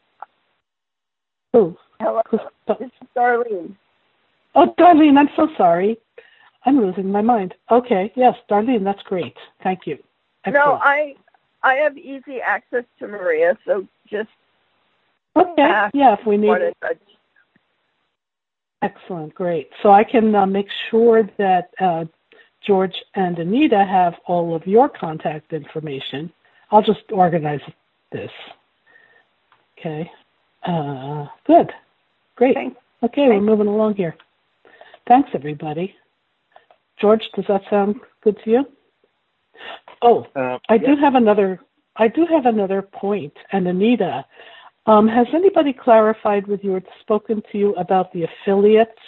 Oh, Hello, who's- this is Darlene. oh, Darlene, I'm so sorry. I'm losing my mind. Okay, yes, Darlene, that's great. Thank you. No, Excellent. I I have easy access to Maria, so just Okay, ask yeah, if we need what it. it. Excellent, great. So I can uh, make sure that uh, George and Anita have all of your contact information. I'll just organize this. Okay. Uh, good. Great. Thanks. Okay, we're moving along here. Thanks, everybody. George, does that sound good to you? Oh, Uh, I yeah. do have another. I do have another point, and Anita, um, has anybody clarified with you or spoken to you about the affiliates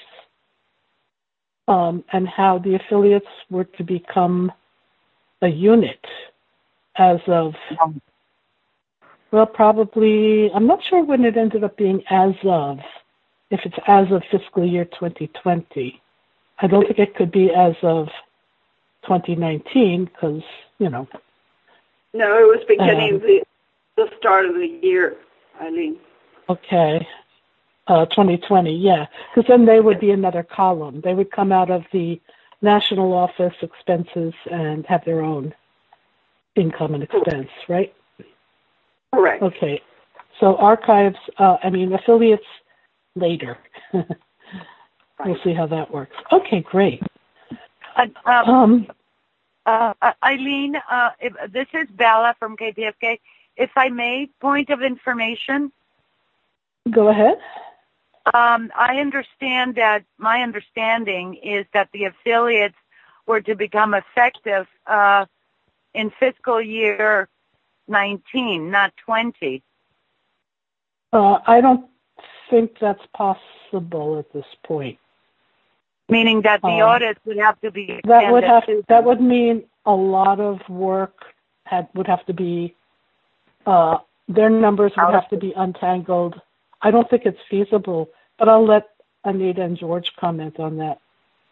um, and how the affiliates were to become a unit as of? Well, probably. I'm not sure when it ended up being as of. If it's as of fiscal year twenty twenty, I don't think it could be as of twenty nineteen because, you know. No, it was beginning Um, the the start of the year, Eileen. Okay. Uh, twenty twenty, yeah. Because then they would be another column. They would come out of the national office expenses and have their own income and expense, right? Correct. Okay. So archives, uh, I mean, affiliates later. We'll see how that works. Okay, great. Uh, um, Um, uh, uh, Eileen, uh, if, this is Bella from K P F K. If I may, point of information. Go ahead. Um, I understand that my understanding is that the affiliates were to become effective uh, in fiscal year nineteen, not twenty. Uh, I don't think that's possible at this point. Meaning that the Um, audits would have to be That would extended have to that them. would mean a lot of work had would have to be uh, their numbers would have to be untangled. I don't think it's feasible, but I'll let Anita and George comment on that.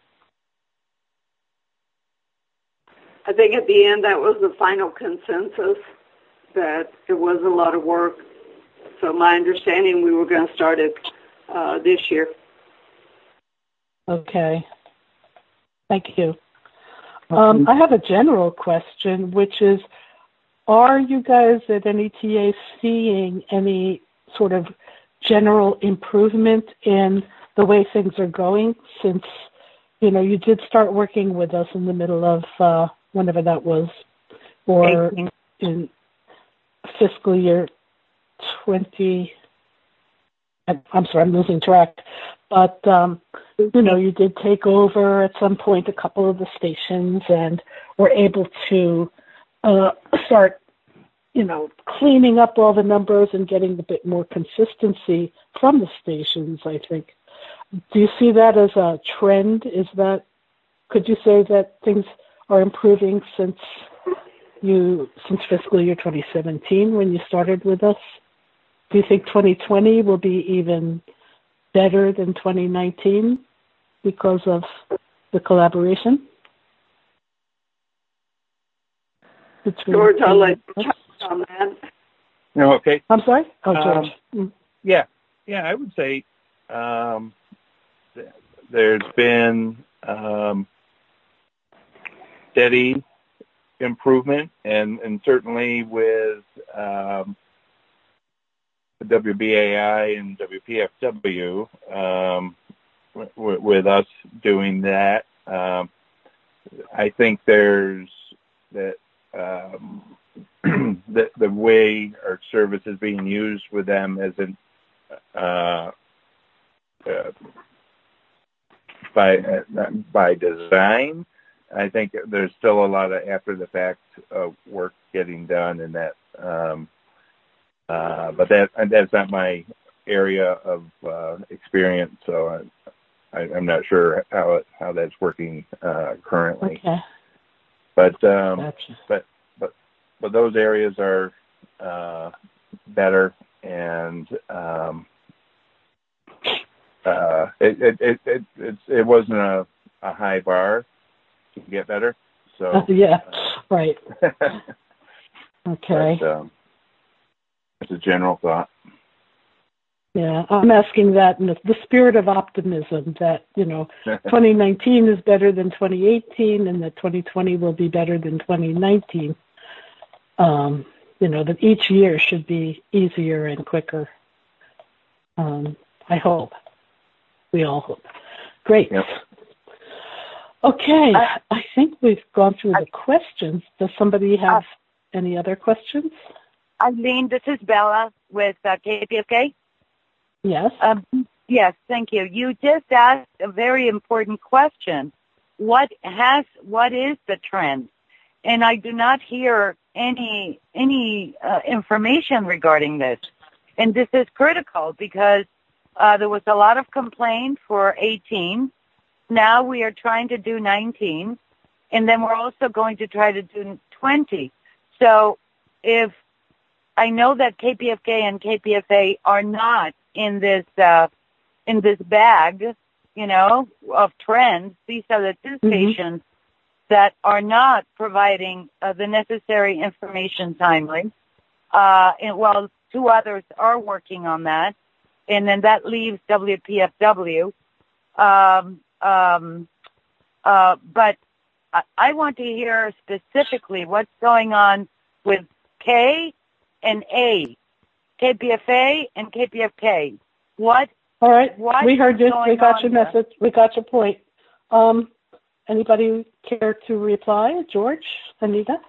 I think at the end that was the final consensus, that it was a lot of work. So my understanding, we were going to start it uh, this year. Okay. Thank you. Um, I have a general question, which is, are you guys at N E T A seeing any sort of general improvement in the way things are going since, you know, you did start working with us in the middle of uh, whenever that was, or in fiscal year twenty, I'm sorry, I'm losing track, but, um, you know, you did take over at some point a couple of the stations and were able to uh, start, you know, cleaning up all the numbers and getting a bit more consistency from the stations, I think. Do you see that as a trend? Is that, could you say that things are improving since you, since fiscal year twenty seventeen when you started with us? Do you think twenty twenty will be even better than twenty nineteen because of the collaboration? Between George, I'll let Oops. you touch on that. No, okay. I'm sorry? Oh, George. Um, Mm. Yeah, yeah, I would say um, th- there's been um, steady improvement, and, and certainly with um, W B A I and W P F W, um, w- with us doing that, um, I think there's that um, the the way our service is being used with them isn't uh, uh, by uh, by design. I think there's still a lot of after the fact uh, work getting done, and that. Um, uh, but that that's not my area of uh, experience, so I, I, I'm not sure how it, how that's working uh, currently. Okay. But um, Gotcha. but but but those areas are uh, better, and um, uh, it, it it it it it wasn't a, a high bar to get better. So Uh, yeah. uh, Right. Okay. But, um, it's a general thought. Yeah, I'm asking that in the, the spirit of optimism that, you know, twenty nineteen is better than twenty eighteen and that twenty twenty will be better than twenty nineteen. Um, you know, that each year should be easier and quicker. Um, I hope. We all hope. Great. Yep. Okay, I think we've gone through the questions. Does somebody have any other questions? Eileen, this is Bella with uh, K P F K. Yes. Um, yes, thank you. You just asked a very important question. What has, what is the trend? And I do not hear any, any uh, information regarding this. And this is critical because uh, there was a lot of complaint for eighteen. Now we are trying to do nineteen. And then we're also going to try to do twenty. So if I know that K P F K and K P F A are not in this uh, in this bag, you know, of trends. These are the two mm-hmm. stations that are not providing uh, the necessary information timely. Uh, and while two others are working on that, and then that leaves W P F W. Um, um, uh, but I, I want to hear specifically what's going on with K and A, K P F A and K P F K. What? All right. What we heard you. We got your here? message. We got your point. Um, anybody care to reply? George, Anita?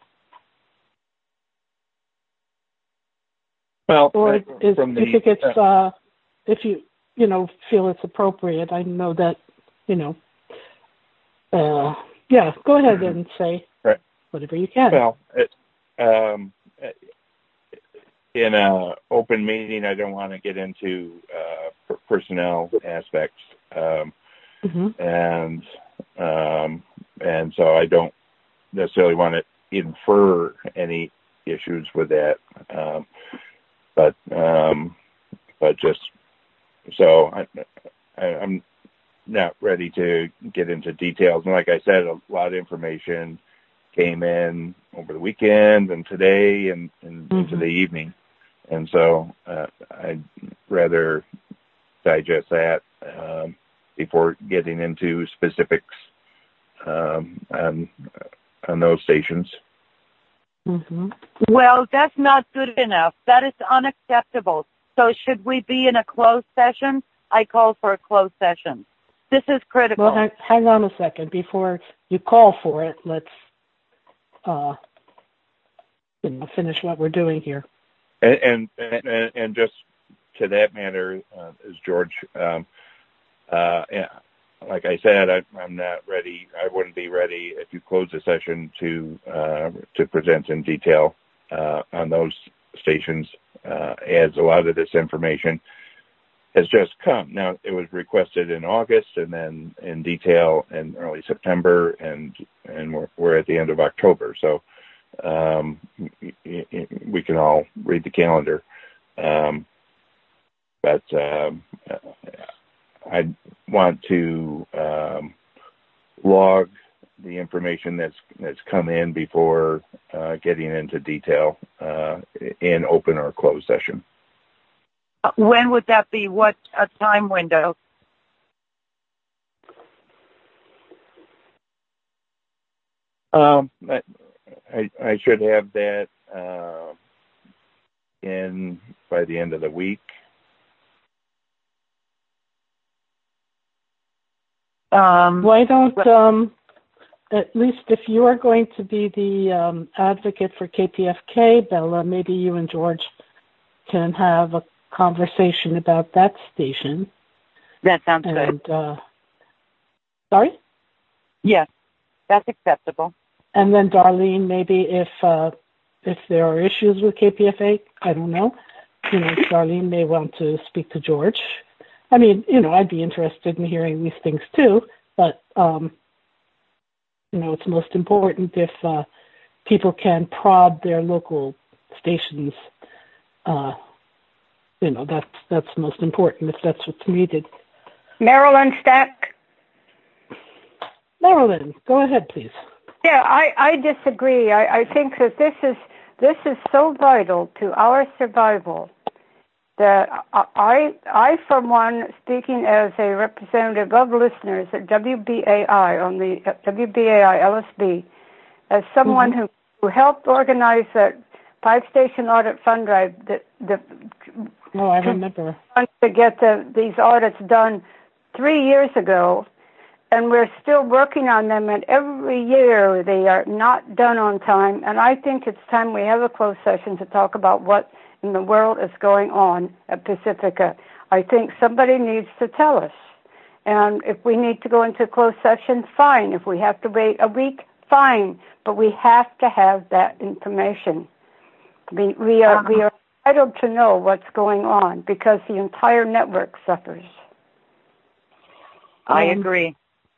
Well, or uh, is, from do you the, think it's uh, uh, if you you know feel it's appropriate? I know that you know. Uh, yeah. Go ahead and say right. whatever you can. Well, it, um, in a open meeting, I don't want to get into uh, personnel aspects, um, mm-hmm. and um, and so I don't necessarily want to infer any issues with that, um, but um, but just so I, I, I'm not ready to get into details. And like I said, a lot of information came in over the weekend and today and, and mm-hmm. into the evening. And so uh, I'd rather digest that um, before getting into specifics um, on, on those stations. Mm-hmm. Well, that's not good enough. That is unacceptable. So should we be in a closed session? I call for a closed session. This is critical. Well, hang, hang on a second. Before you call for it, let's uh, you know, finish what we're doing here. And and, and, and just to that matter, uh, as George, um, uh, yeah, like I said, I, I'm not ready. I wouldn't be ready if you close the session to uh, to present in detail uh, on those stations, uh, as a lot of this information has just come. Now, it was requested in August and then in detail in early September, and and we're, we're at the end of October. So um, we can all read the calendar. Um, but um, I want to um, log the information that's that's come in before uh, getting into detail uh, in open or closed session. When would that be? What a time window? Um, I, I should have that uh, in by the end of the week. Um, Why don't um, at least if you are going to be the um, advocate for K P F K, Bella, maybe you and George can have a conversation about that station. That sounds and, good. Uh, sorry? Yes, that's acceptable. And then Darlene, maybe if uh, if there are issues with K P F A, I don't know, you know, Darlene may want to speak to George. I mean, you know, I'd be interested in hearing these things too, but, um, you know, it's most important if uh, people can prod their local stations. Uh, you know, that's, that's most important if that's what's needed. Marilyn Stack. Marilyn, go ahead, please. Yeah, I, I disagree. I, I think that this is this is so vital to our survival that I, I, for one, speaking as a representative of listeners at W B A I on the W B A I L S B, as someone mm-hmm. who, who helped organize that five-station audit fund drive, the, the oh, I remember to get the, these audits done three years ago. And we're still working on them, and every year they are not done on time. And I think it's time we have a closed session to talk about what in the world is going on at Pacifica. I think somebody needs to tell us. And if we need to go into closed session, fine. If we have to wait a week, fine. But we have to have that information. We, we are we are entitled to know what's going on because the entire network suffers. I um, agree.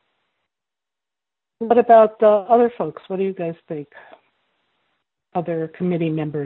What about uh, other folks? What do you guys think? Other committee members?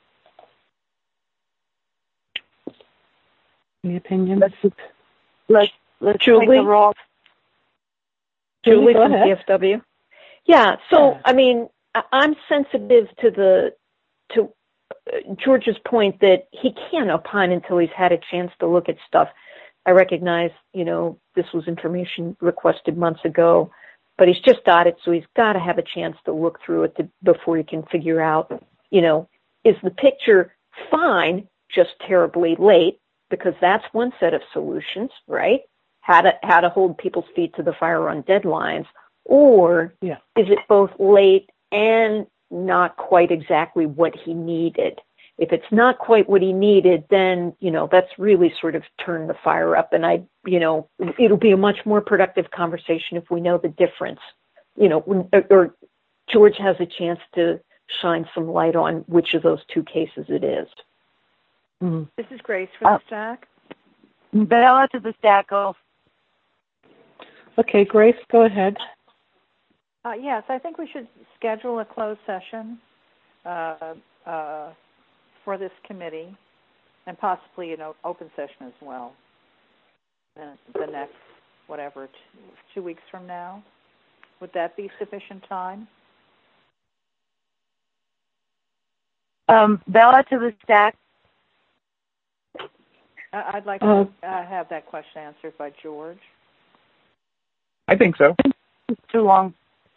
Any opinions? Let's let's, let's Julie. take a roll. Julie, Julie go from ahead. P F W. Yeah. So yeah. I mean, I'm sensitive to the to George's point that he can't opine until he's had a chance to look at stuff. I recognize, you know, this was information requested months ago. But he's just got it, so he's got to have a chance to look through it to, before he can figure out, you know, is the picture fine, just terribly late? Because that's one set of solutions, right? How to how to hold people's feet to the fire on deadlines, or yeah. is it both late and not quite exactly what he needed? If it's not quite what he needed, then, you know, that's really sort of turned the fire up. And I, you know, it'll be a much more productive conversation if we know the difference, you know, when, or George has a chance to shine some light on which of those two cases it is. Mm-hmm. This is Grace for uh, the stack. Bella to the stack. Oh. Okay, Grace, go ahead. Uh, yes, I think we should schedule a closed session uh, uh, for this committee, and possibly an open session as well. Uh, the next, whatever, two, two weeks from now. Would that be sufficient time? Um, Bella to the stack. Uh, I'd like to uh, uh, have that question answered by George. I think so. It's too long.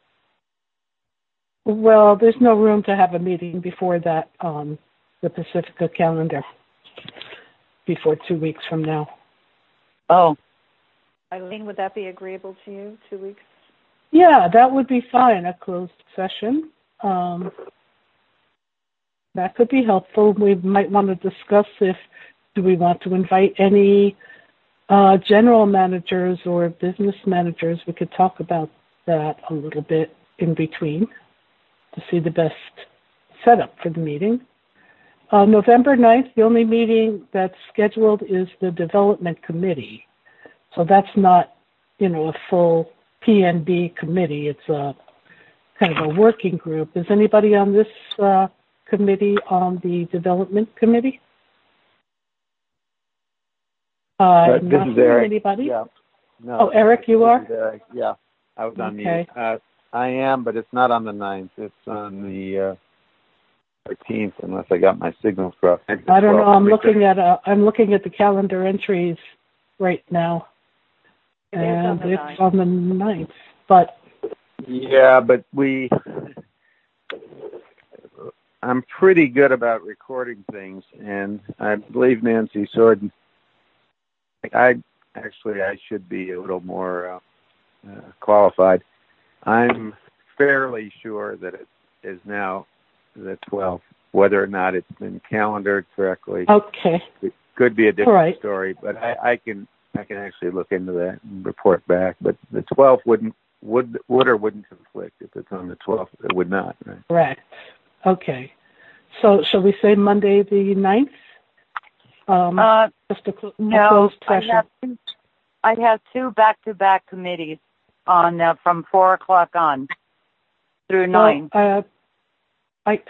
Well, there's no room to have a meeting before that on the Pacifica calendar, before two weeks from now. Oh. Eileen, would that be agreeable to you, two weeks? Yeah, that would be fine, a closed session. Um, that could be helpful. We might want to discuss if, do we want to invite any uh, general managers or business managers? We could talk about that a little bit in between to see the best setup for the meeting. Uh, November ninth, the only meeting that's scheduled is the Development Committee. So that's not, you know, a full P N B committee. It's a kind of a working group. Is anybody on this uh, committee on the Development Committee? Uh, Uh, this not is Eric. Anybody? Yeah. No, oh, Eric, you this are? is Eric. Yeah, I was on okay. mute. Uh, I am, but it's not on the ninth. It's on the uh, thirteenth, unless I got my signals crossed. I don't know. I'm looking at uh, I'm looking at the calendar entries right now, It and is on the it's ninth. on the ninth. But yeah, but we. I'm pretty good about recording things, and I believe Nancy Sorden. I actually I should be a little more uh, uh, qualified. I'm fairly sure that it is now the twelfth. Whether or not it's been calendared correctly, okay, it could be a different right. story. But I, I can I can actually look into that and report back. But the twelfth wouldn't would would or wouldn't conflict if it's on the twelfth. It would not. Right? Correct. Okay. So shall we say Monday the ninth? Um, uh, just a, cl- no, a closed session. I have two, I have two back-to-back committees on uh, from four o'clock on through nine. Well, uh, I.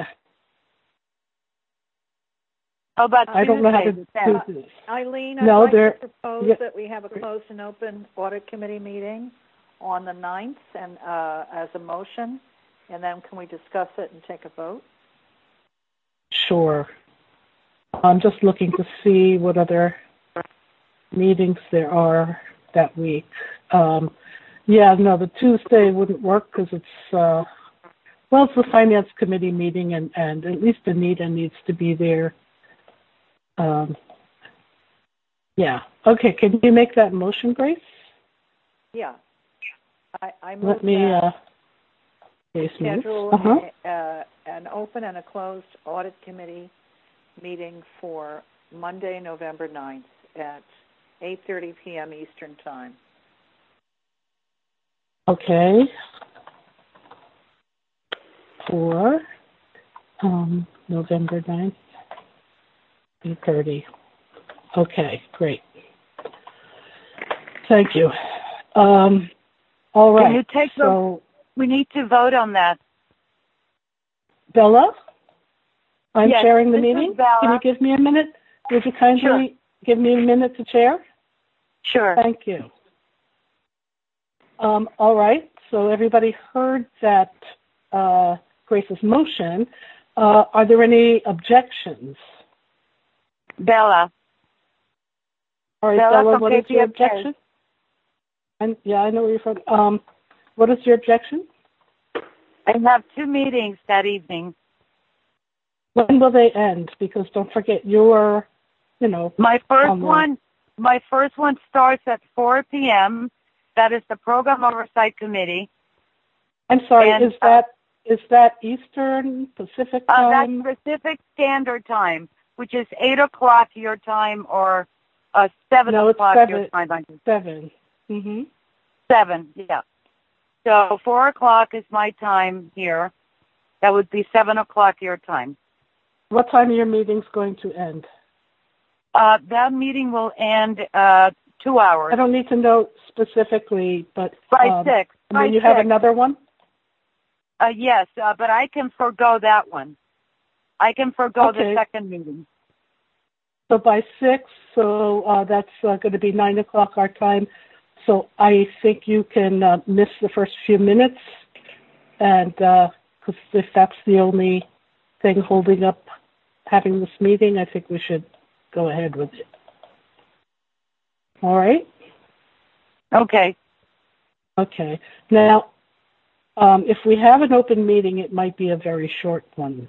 How about I don't know how to Tuesday, do this. Eileen, I'd no, like there, to propose yeah. that we have a closed and open audit committee meeting on the ninth and uh, as a motion, and then can we discuss it and take a vote? Sure. I'm just looking to see what other meetings there are that week. Um, yeah, no, the Tuesday wouldn't work because it's, uh, well, it's the Finance Committee meeting, and, and at least Anita needs to be there. Um, yeah. Okay, can you make that motion, Grace? Yeah. I, I move Let me, that uh, Grace schedule moves. Uh-huh. a, uh, an open and a closed audit committee meeting for Monday, November ninth at eight thirty p.m. Eastern Time. Okay. For um, November ninth, eight thirty. Okay, great. Thank you. Um, all right. Can you take so, the, we need to vote on that. Bella? I'm yes, chairing the this meeting. Is Bella. Can you give me a minute? Would you kindly Sure. give me a minute to chair? Sure. Thank you. Um, all right. So everybody heard that uh, Grace's motion. Uh, are there any objections? Bella. All right, Bella, Bella, from what is your K P M K. objection? And, yeah, I know where you're from. Um, what is your objection? I have two meetings that evening. When will they end? Because don't forget, you're, you know. My first on the- one, my first one starts at four p.m. That is the Program Oversight Committee. I'm sorry. And, is that is that Eastern Pacific Uh, time? that's Pacific Standard Time, which is eight o'clock your time or uh, seven no, o'clock it's your seven. time. Seven. Mm-hmm. Seven, yeah. So four o'clock is my time here. That would be seven o'clock your time. What time are your meetings going to end? Uh, that meeting will end uh, two hours. I don't need to know specifically, but By um, six. And By then you have six. another one? Uh, yes, uh, but I can forego that one. I can forego Okay. the second meeting. So by six, so uh, that's uh, going to be nine o'clock our time. So I think you can uh, miss the first few minutes, and because uh, if that's the only thing holding up having this meeting, I think we should go ahead with it. All right? Okay. Okay. Now, um, if we have an open meeting, it might be a very short one.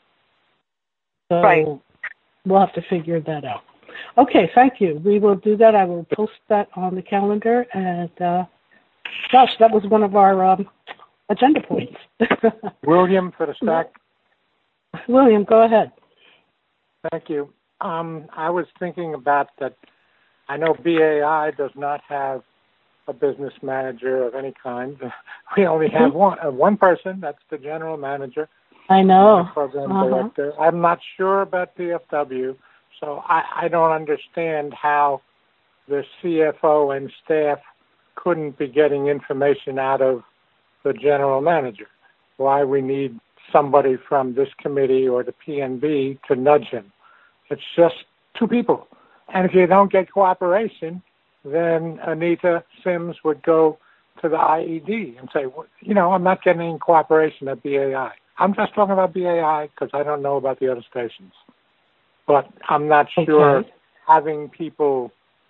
So Right. we'll have to figure that out. Okay, thank you. We will do that. I will post that on the calendar. And, uh, gosh, that was one of our um, agenda points. William for the stack. William, go ahead. Thank you. Um, I was thinking about that. I know B A I does not have a business manager of any kind. We only have Mm-hmm. one uh, one person. That's the general manager. I know. The program Uh-huh. director. I'm not sure about P F W, so I, I don't understand how the C F O and staff couldn't be getting information out of the general manager. Why we need somebody from this committee or the P N B to nudge him. It's just two people. And if you don't get cooperation, then Anita Sims would go to the I E D and say, well, you know, I'm not getting any cooperation at B A I. I'm just talking about B A I because I don't know about the other stations. But I'm not sure Okay. having people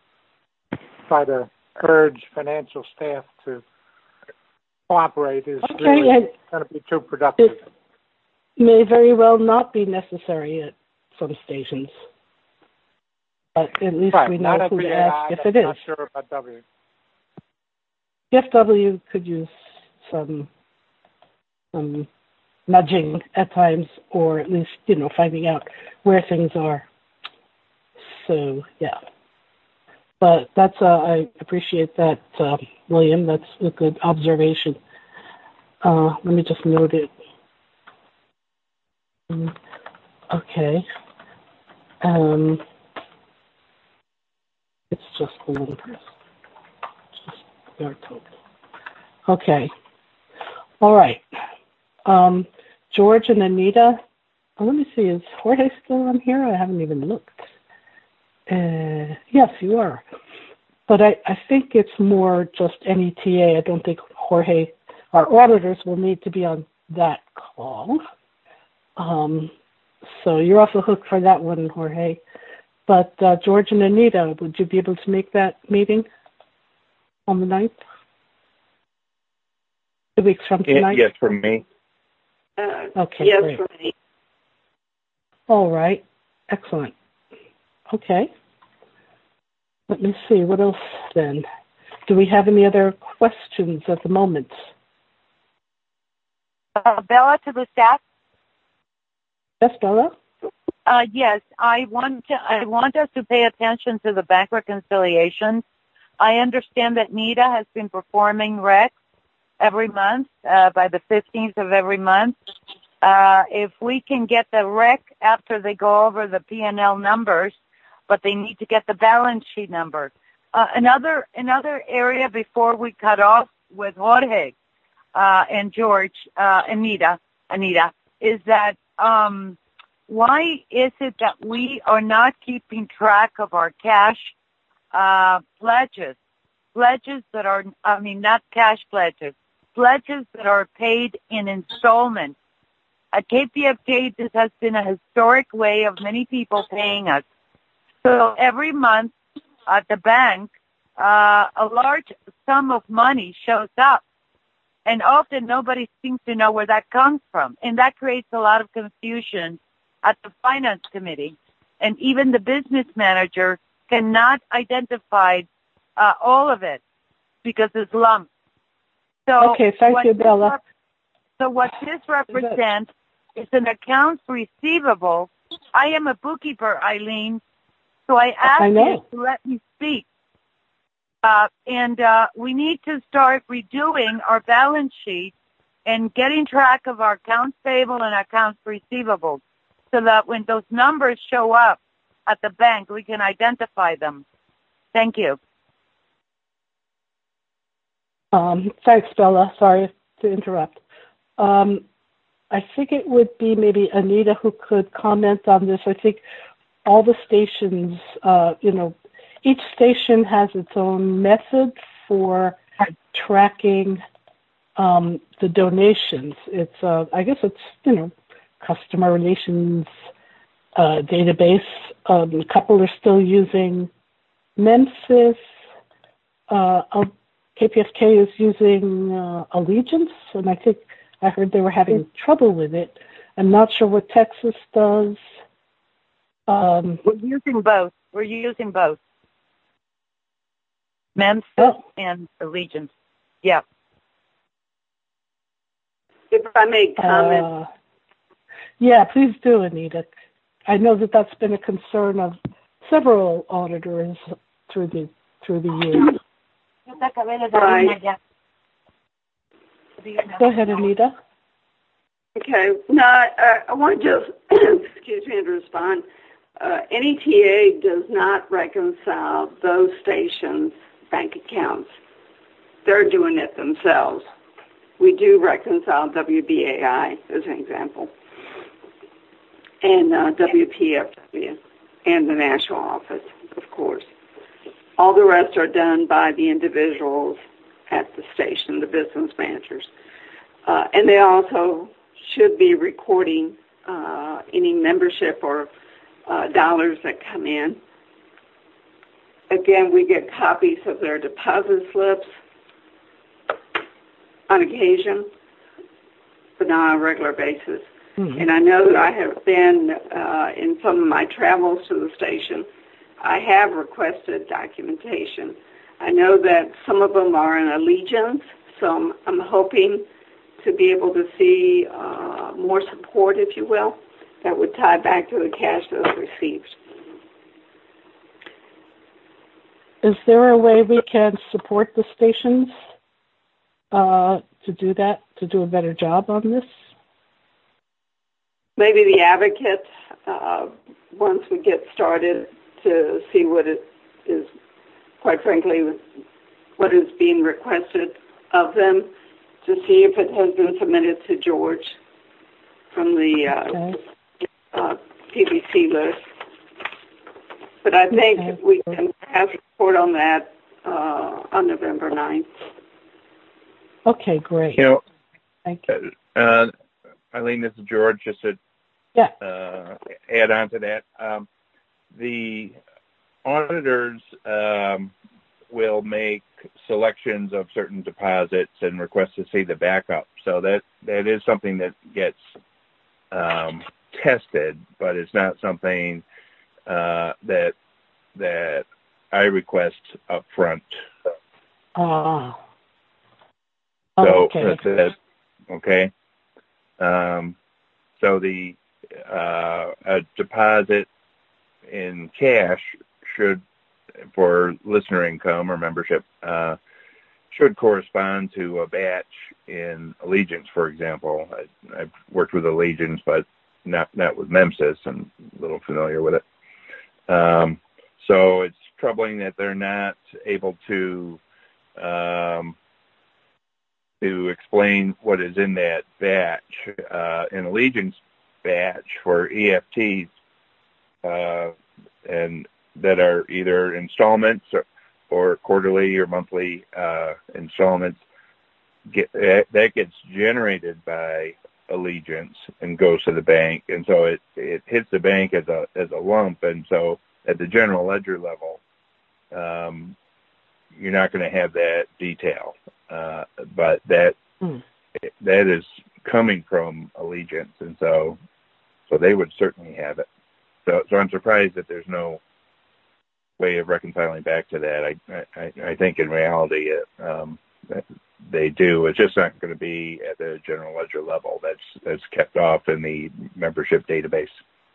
try to urge financial staff to cooperate is Okay, really and going to be too productive. it may very well not be necessary at some stations. But at least right, we not know at who B to A I, ask if but it is. not sure about W. P F W could use some um, nudging at times, or at least, you know, finding out where things are. So, yeah. But that's, uh, I appreciate that, uh, William. That's a good observation. Uh, let me just note it. Mm, okay. Um, it's just the one person. Just their total. Okay. All right. Um, George and Anita. Oh, let me see. Is Jorge still on here? I haven't even looked. Uh, yes, you are. But I, I think it's more just N E T A. I don't think Jorge, our auditors, will need to be on that call. Um, so you're off the hook for that one, Jorge. But uh, George and Anita, would you be able to make that meeting on the ninth? Two weeks from tonight? Yes, for me. Uh, okay, yes, great. for me. All right. Excellent. Okay. Let me see. What else then? Do we have any other questions at the moment? Uh, Bella, to the staff. Yes, Bella? Uh, yes, I want to, I want us to pay attention to the bank reconciliations. I understand that NITA has been performing recs every month, uh, by the fifteenth of every month. Uh, if we can get the rec after they go over the P and L numbers, but they need to get the balance sheet number. Uh, another, another area before we cut off with Jorge, uh, and George, uh, Anita, Anita, is that, um, why is it that we are not keeping track of our cash, uh, pledges, pledges that are, I mean, not cash pledges, pledges that are paid in installments. At K P F K, this has been a historic way of many people paying us. So every month at the bank, uh, a large sum of money shows up. And often nobody seems to know where that comes from. And that creates a lot of confusion at the finance committee. And even the business manager cannot identify uh, all of it because it's lumped. So okay, thank you, Bella. Rep- so what this represents is an accounts receivable. I am a bookkeeper, Eileen, so I ask I know. you to let me speak. Uh, and uh, we need to start redoing our balance sheet and getting track of our accounts payable and accounts receivable so that when those numbers show up at the bank, we can identify them. Thank you. Um, thanks, Bella. Sorry to interrupt. Um, I think it would be maybe Anita who could comment on this. I think all the stations, uh, you know, each station has its own method for tracking um, the donations. It's, uh, I guess it's, you know, customer relations uh, database. Um, a couple are still using Memphis. Uh, K P F K is using uh, Allegiance, and I think I heard they were having trouble with it. I'm not sure what Texas does. Um, We're using both. We're using both. Memphis oh. and Allegiance. Yeah. If I may comment. Uh, yeah, please do, Anita. I know that that's been a concern of several auditors through the through the years. Right. Go ahead, Anita. Okay. No, I, I want to just, excuse me, to respond. Uh, N E T A does not reconcile those stations' bank accounts. They're doing it themselves. We do reconcile W B A I, as an example, and uh, W P F W, and the national office, of course. All the rest are done by the individuals at the station, the business managers. Uh, and they also should be recording uh, any membership or uh, dollars that come in. Again, we get copies of their deposit slips on occasion, but not on a regular basis. Mm-hmm. And I know that I have been uh, in some of my travels to the station, I have requested documentation. I know that some of them are in Allegiance, so I'm, I'm hoping to be able to see uh, more support, if you will, that would tie back to the cash that was received. Is there a way we can support the stations uh, to do that, to do a better job on this? Maybe the advocate, uh, once we get started, to see what it is, quite frankly, what is being requested of them, to see if it has been submitted to George from the uh, okay. uh, P B C list. But I think okay. we can have support on that uh, on November ninth. Okay, great. You know, Thank you. Uh, Eileen, this is George. Just to yeah. uh, add on to that, um, the auditors um, will make selections of certain deposits and request to see the backup. So that, that is something that gets um, tested, but it's not something uh, that that I request up front. Ah. Uh, so okay. that's it. Okay. Um, so the uh, a deposit in cash should, for listener income or membership, uh, should correspond to a batch in Allegiance, for example. I, I've worked with Allegiance, but not not with MEMSIS. I'm a little familiar with it. Um, so it's troubling that they're not able to um, to explain what is in that batch. Uh, in Allegiance batch for E F Ts, uh, and that are either installments or, or quarterly or monthly uh, installments, get, that gets generated by Allegiance and goes to the bank, and so it, it hits the bank as a as a lump, and so at the general ledger level, um, you're not going to have that detail, uh, but that mm. that is coming from Allegiance, and so so they would certainly have it. So so I'm surprised that there's no way of reconciling back to that. I I, I think in reality it, um, they do. It's just not going to be at the general ledger level. That's that's kept off in the membership database.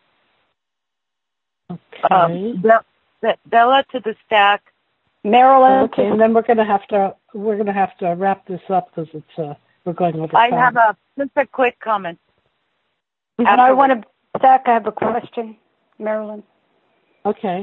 Okay. Um, Bella to the stack. Marilyn. Okay, and then we're going to have to we're going to have to wrap this up because it's uh, we're going over I time. have a just a quick comment. And I want to stack. I have a question, Marilyn. Okay.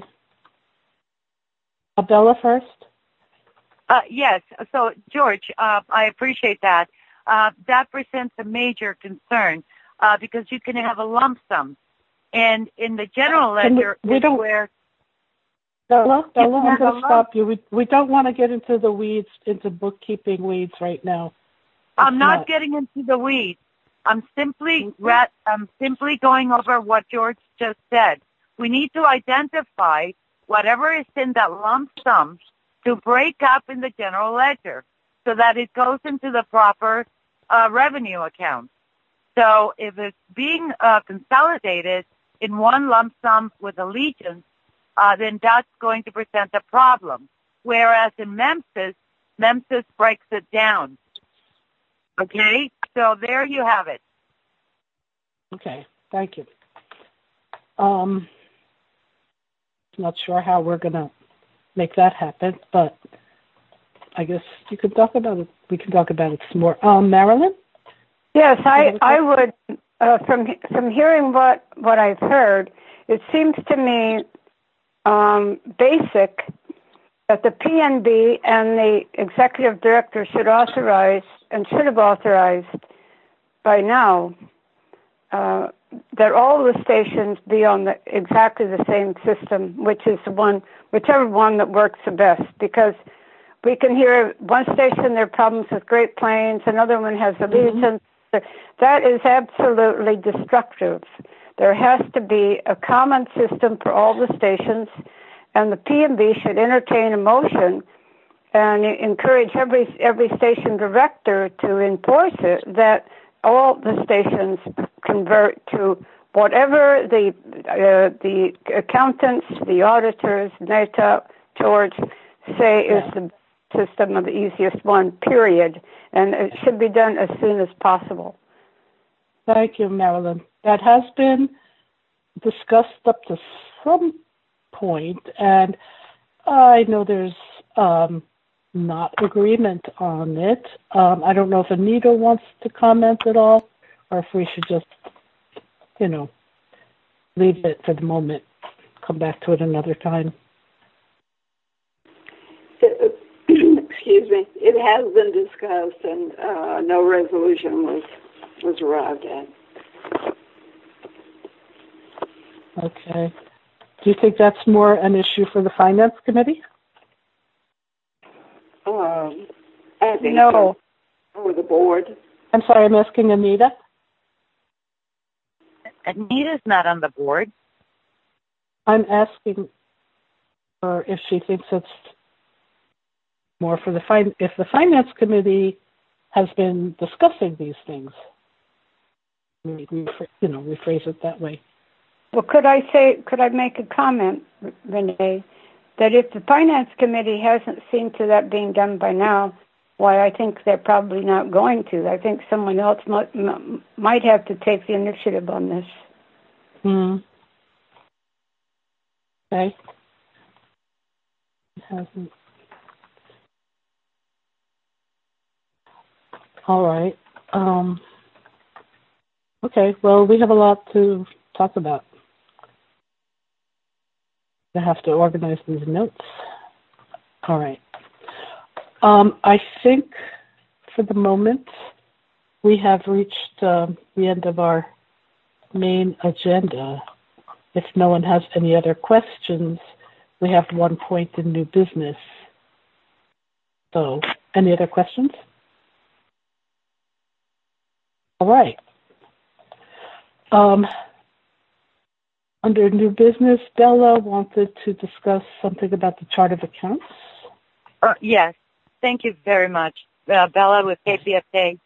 Uh, Bella first. Uh, yes. So, George, uh, I appreciate that. Uh, that presents a major concern uh, because you can have a lump sum. And in the general ledger, we, we don't, where... Bella, Bella, I'm going to stop you. We, we don't want to get into the weeds, into bookkeeping weeds right now. It's I'm not, not getting into the weeds. I'm simply, rat, I'm simply going over what George just said. We need to identify whatever is in that lump sum to break up in the general ledger so that it goes into the proper uh, revenue account. So if it's being uh, consolidated in one lump sum with Allegiance, uh, then that's going to present a problem. Whereas in MEMSIS, MEMSIS breaks it down. Okay? So there you have it. Okay. Thank you. Um, not sure how we're going to make that happen, but I guess you could talk about it. We can talk about it some more. Um, Marilyn? Yes, I, I would, uh, from from hearing what, what I've heard, it seems to me um, basic that the P N B and the executive director should authorize and should have authorized by now uh, that all the stations be on the, exactly the same system, which is the one, whichever one that works the best, because we can hear one station there are problems with Great Plains, another one has Allegiance. Mm-hmm. That is absolutely destructive. There has to be a common system for all the stations, and the P N B should entertain a motion and encourage every every station director to enforce it, that all the stations convert to whatever the uh, the accountants, the auditors, Neta, George, say is the system are the easiest one, period. And it should be done as soon as possible. Thank you, Marilyn. That has been discussed up to some point, and I know there's um, not agreement on it. Um, I don't know if Anita wants to comment at all, or if we should just, you know, leave it for the moment, come back to it another time. Excuse me. It has been discussed, and uh, no resolution was was arrived at. Okay. Do you think that's more an issue for the Finance Committee? Um, I think no. So. Or the board. I'm sorry, I'm asking Anita. Anita's not on the board. I'm asking her if she thinks it's more for the fin- if the Finance Committee has been discussing these things. We, we, you know, rephrase it that way. Well, could I say, could I make a comment, Renee, that if the Finance Committee hasn't seen to that being done by now, why I think they're probably not going to. I think someone else might, might have to take the initiative on this. Hmm. Okay. It hasn't. All right. Um, okay. Well, we have a lot to talk about. I have to organize these notes. All right. Um, I think for the moment we have reached uh, the end of our main agenda. If no one has any other questions, we have one point in new business. So, any other questions? All right. Um, under new business, Bella wanted to discuss something about the chart of accounts. Uh, yes. Thank you very much, uh, Bella with K P F K.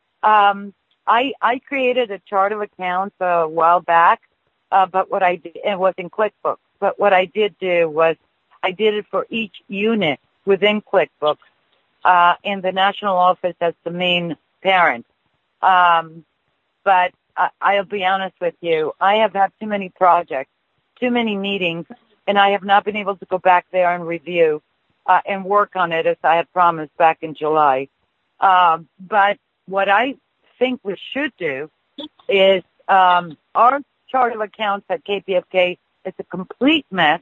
Um, I, I created a chart of accounts a while back, uh, but what I did, it was in QuickBooks, but what I did do was I did it for each unit within QuickBooks, uh, and the national office as the main parent. Um, but I, I'll be honest with you, I have had too many projects, too many meetings, and I have not been able to go back there and review uh, and work on it as I had promised back in July. Um, but what I think we should do is um, our chart of accounts at K P F K is a complete mess,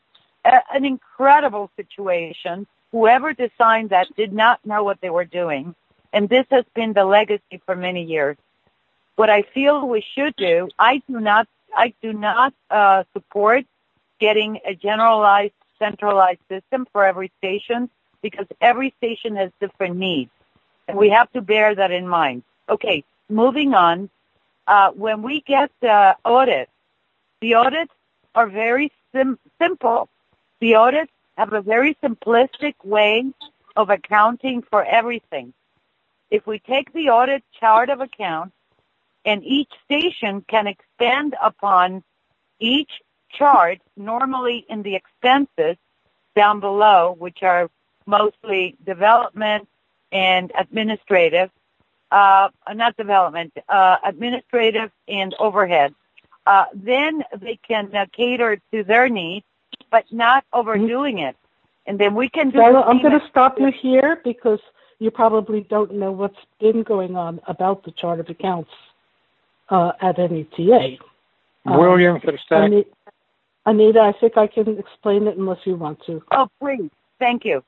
a, an incredible situation. Whoever designed that did not know what they were doing, and this has been the legacy for many years. What I feel we should do, I do not, I do not uh, support getting a generalized, centralized system for every station because every station has different needs, and we have to bear that in mind. Okay, moving on. Uh, when we get the audit, the audits are very sim- simple. The audits have a very simplistic way of accounting for everything. If we take the audit chart of accounts, and each station can expand upon each chart, normally in the expenses down below, which are mostly development and administrative, uh, not development, uh, administrative and overhead. Uh, then they can uh, cater to their needs, but not overdoing it. And then we can do... Well, I'm going to stop you here because you probably don't know what's been going on about the chart of accounts uh, at N E T A. William, for the Anita, Anita, I think I can explain it unless you want to. Oh, please. Thank you.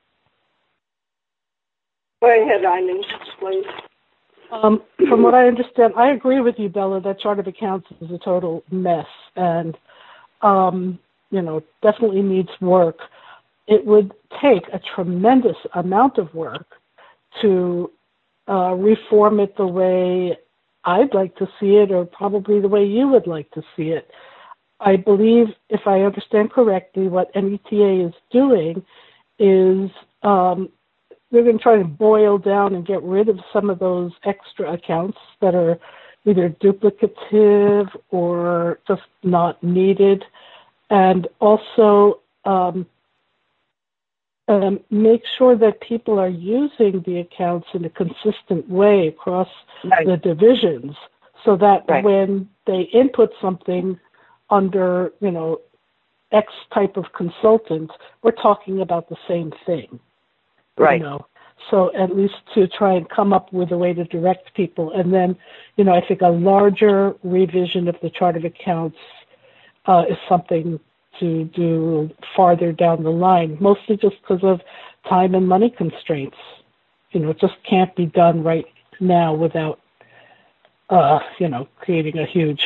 Go ahead, Eileen, please. Um, from what I understand, I agree with you, Bella, that chart of accounts is a total mess and, um, you know, definitely needs work. It would take a tremendous amount of work to uh, reform it the way I'd like to see it, or probably the way you would like to see it. I believe, if I understand correctly, what N E T A is doing is um, they're going to try to boil down and get rid of some of those extra accounts that are either duplicative or just not needed. And also, um, um, make sure that people are using the accounts in a consistent way across right. the divisions, so that right. when they input something under, you know, X type of consultant, we're talking about the same thing. Right. You know? So at least to try and come up with a way to direct people. And then, you know, I think a larger revision of the chart of accounts uh, is something to do farther down the line, mostly just because of time and money constraints. You know, it just can't be done right now without, uh, you know, creating a huge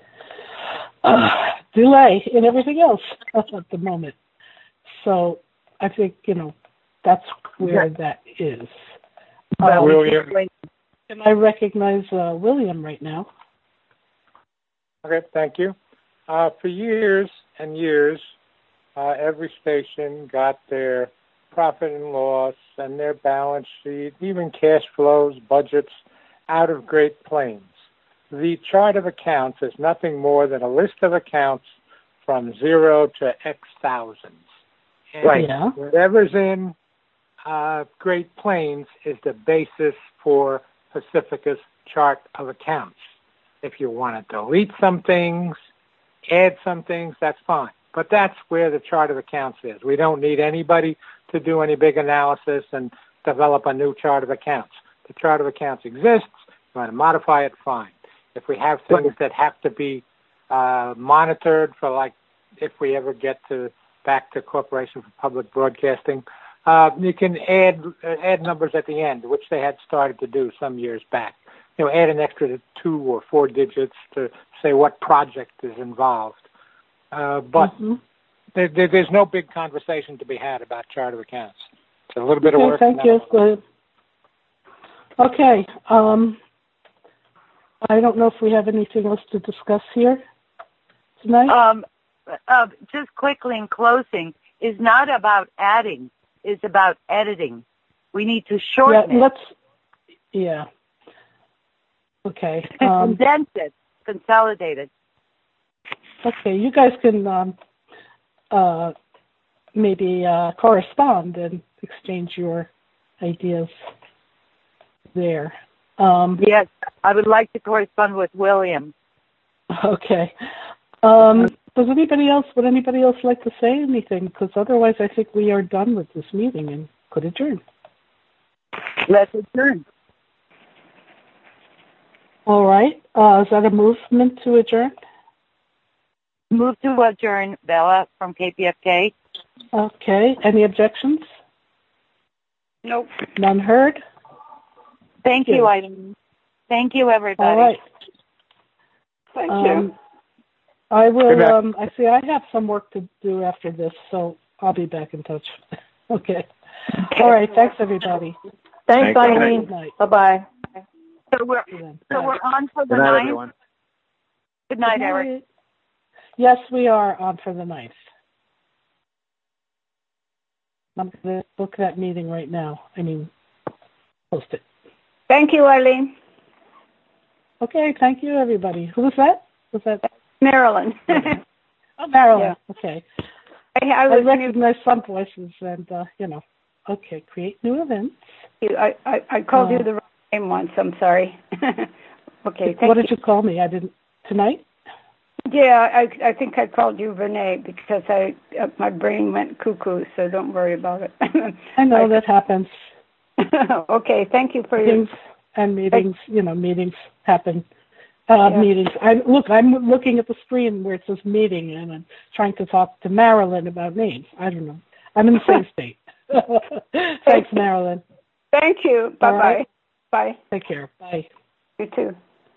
uh, delay in everything else at the moment. So I think, you know, that's where that is. Um, William. Can I recognize uh, William right now? Okay, thank you. Uh, for years and years, uh, every station got their profit and loss and their balance sheet, even cash flows, budgets, out of Great Plains. The chart of accounts is nothing more than a list of accounts from zero to X thousands. And right. Yeah. whatever's in uh, Great Plains is the basis for Pacifica's chart of accounts. If you want to delete some things, add some things, that's fine. But that's where the chart of accounts is. We don't need anybody to do any big analysis and develop a new chart of accounts. The chart of accounts exists. You want to modify it, fine. If we have things that have to be uh, monitored for, like, if we ever get to back to Corporation for Public Broadcasting, uh, you can add uh, add numbers at the end, which they had started to do some years back. You know, add an extra two or four digits to say what project is involved. Uh, but mm-hmm. there, there, there's no big conversation to be had about chart of accounts. It's a little bit okay, of work. Thank you. Good. Okay. Um, I don't know if we have anything else to discuss here tonight. Um, uh, just quickly in closing, is not about adding, it's about editing. We need to shorten yeah, it. Let's, yeah. Okay. Um, Condense it, consolidate it. Okay, you guys can um, uh, maybe uh, correspond and exchange your ideas there. Um, yes, I would like to correspond with William. Okay. Um, does anybody else, would anybody else like to say anything? Because otherwise I think we are done with this meeting and could adjourn. Let's adjourn. All right. Uh, is that a movement to adjourn? Move to adjourn, Bella from K P F K. Okay. Any objections? Nope. None heard? Thank you, Eileen. Thank you, everybody. All right. Thank um, you. I will, um, I see I have some work to do after this, so I'll be back in touch. okay. okay. All right. Thanks, everybody. Thanks, Eileen. Bye-bye. So we're, so we're on for the Good night, ninth. everyone. Good night, Good night, Eric. Yes, we are on for the ninth. I'm going to book that meeting right now. I mean, post it. Thank you, Eileen. Okay, thank you, everybody. Who was that? Was that Marilyn? oh, Marilyn. Yeah. Okay. I, I, I recognize some voices, and uh, you know. Okay, create new events. I I, I called uh, you the wrong name once. I'm sorry. okay. Thank what you. did you call me? I didn't tonight. Yeah, I I think I called you Renee because I uh, my brain went cuckoo. So don't worry about it. I know I, that happens. okay, thank you for Things your and meetings. You know, meetings happen. Uh, yeah. Meetings. I look. I'm looking at the screen where it says meeting, and I'm trying to talk to Marilyn about names. I don't know. I'm in the same state. Thanks, Marilyn. Thank you. Bye-bye. Right. Bye. Take care. Bye. You too.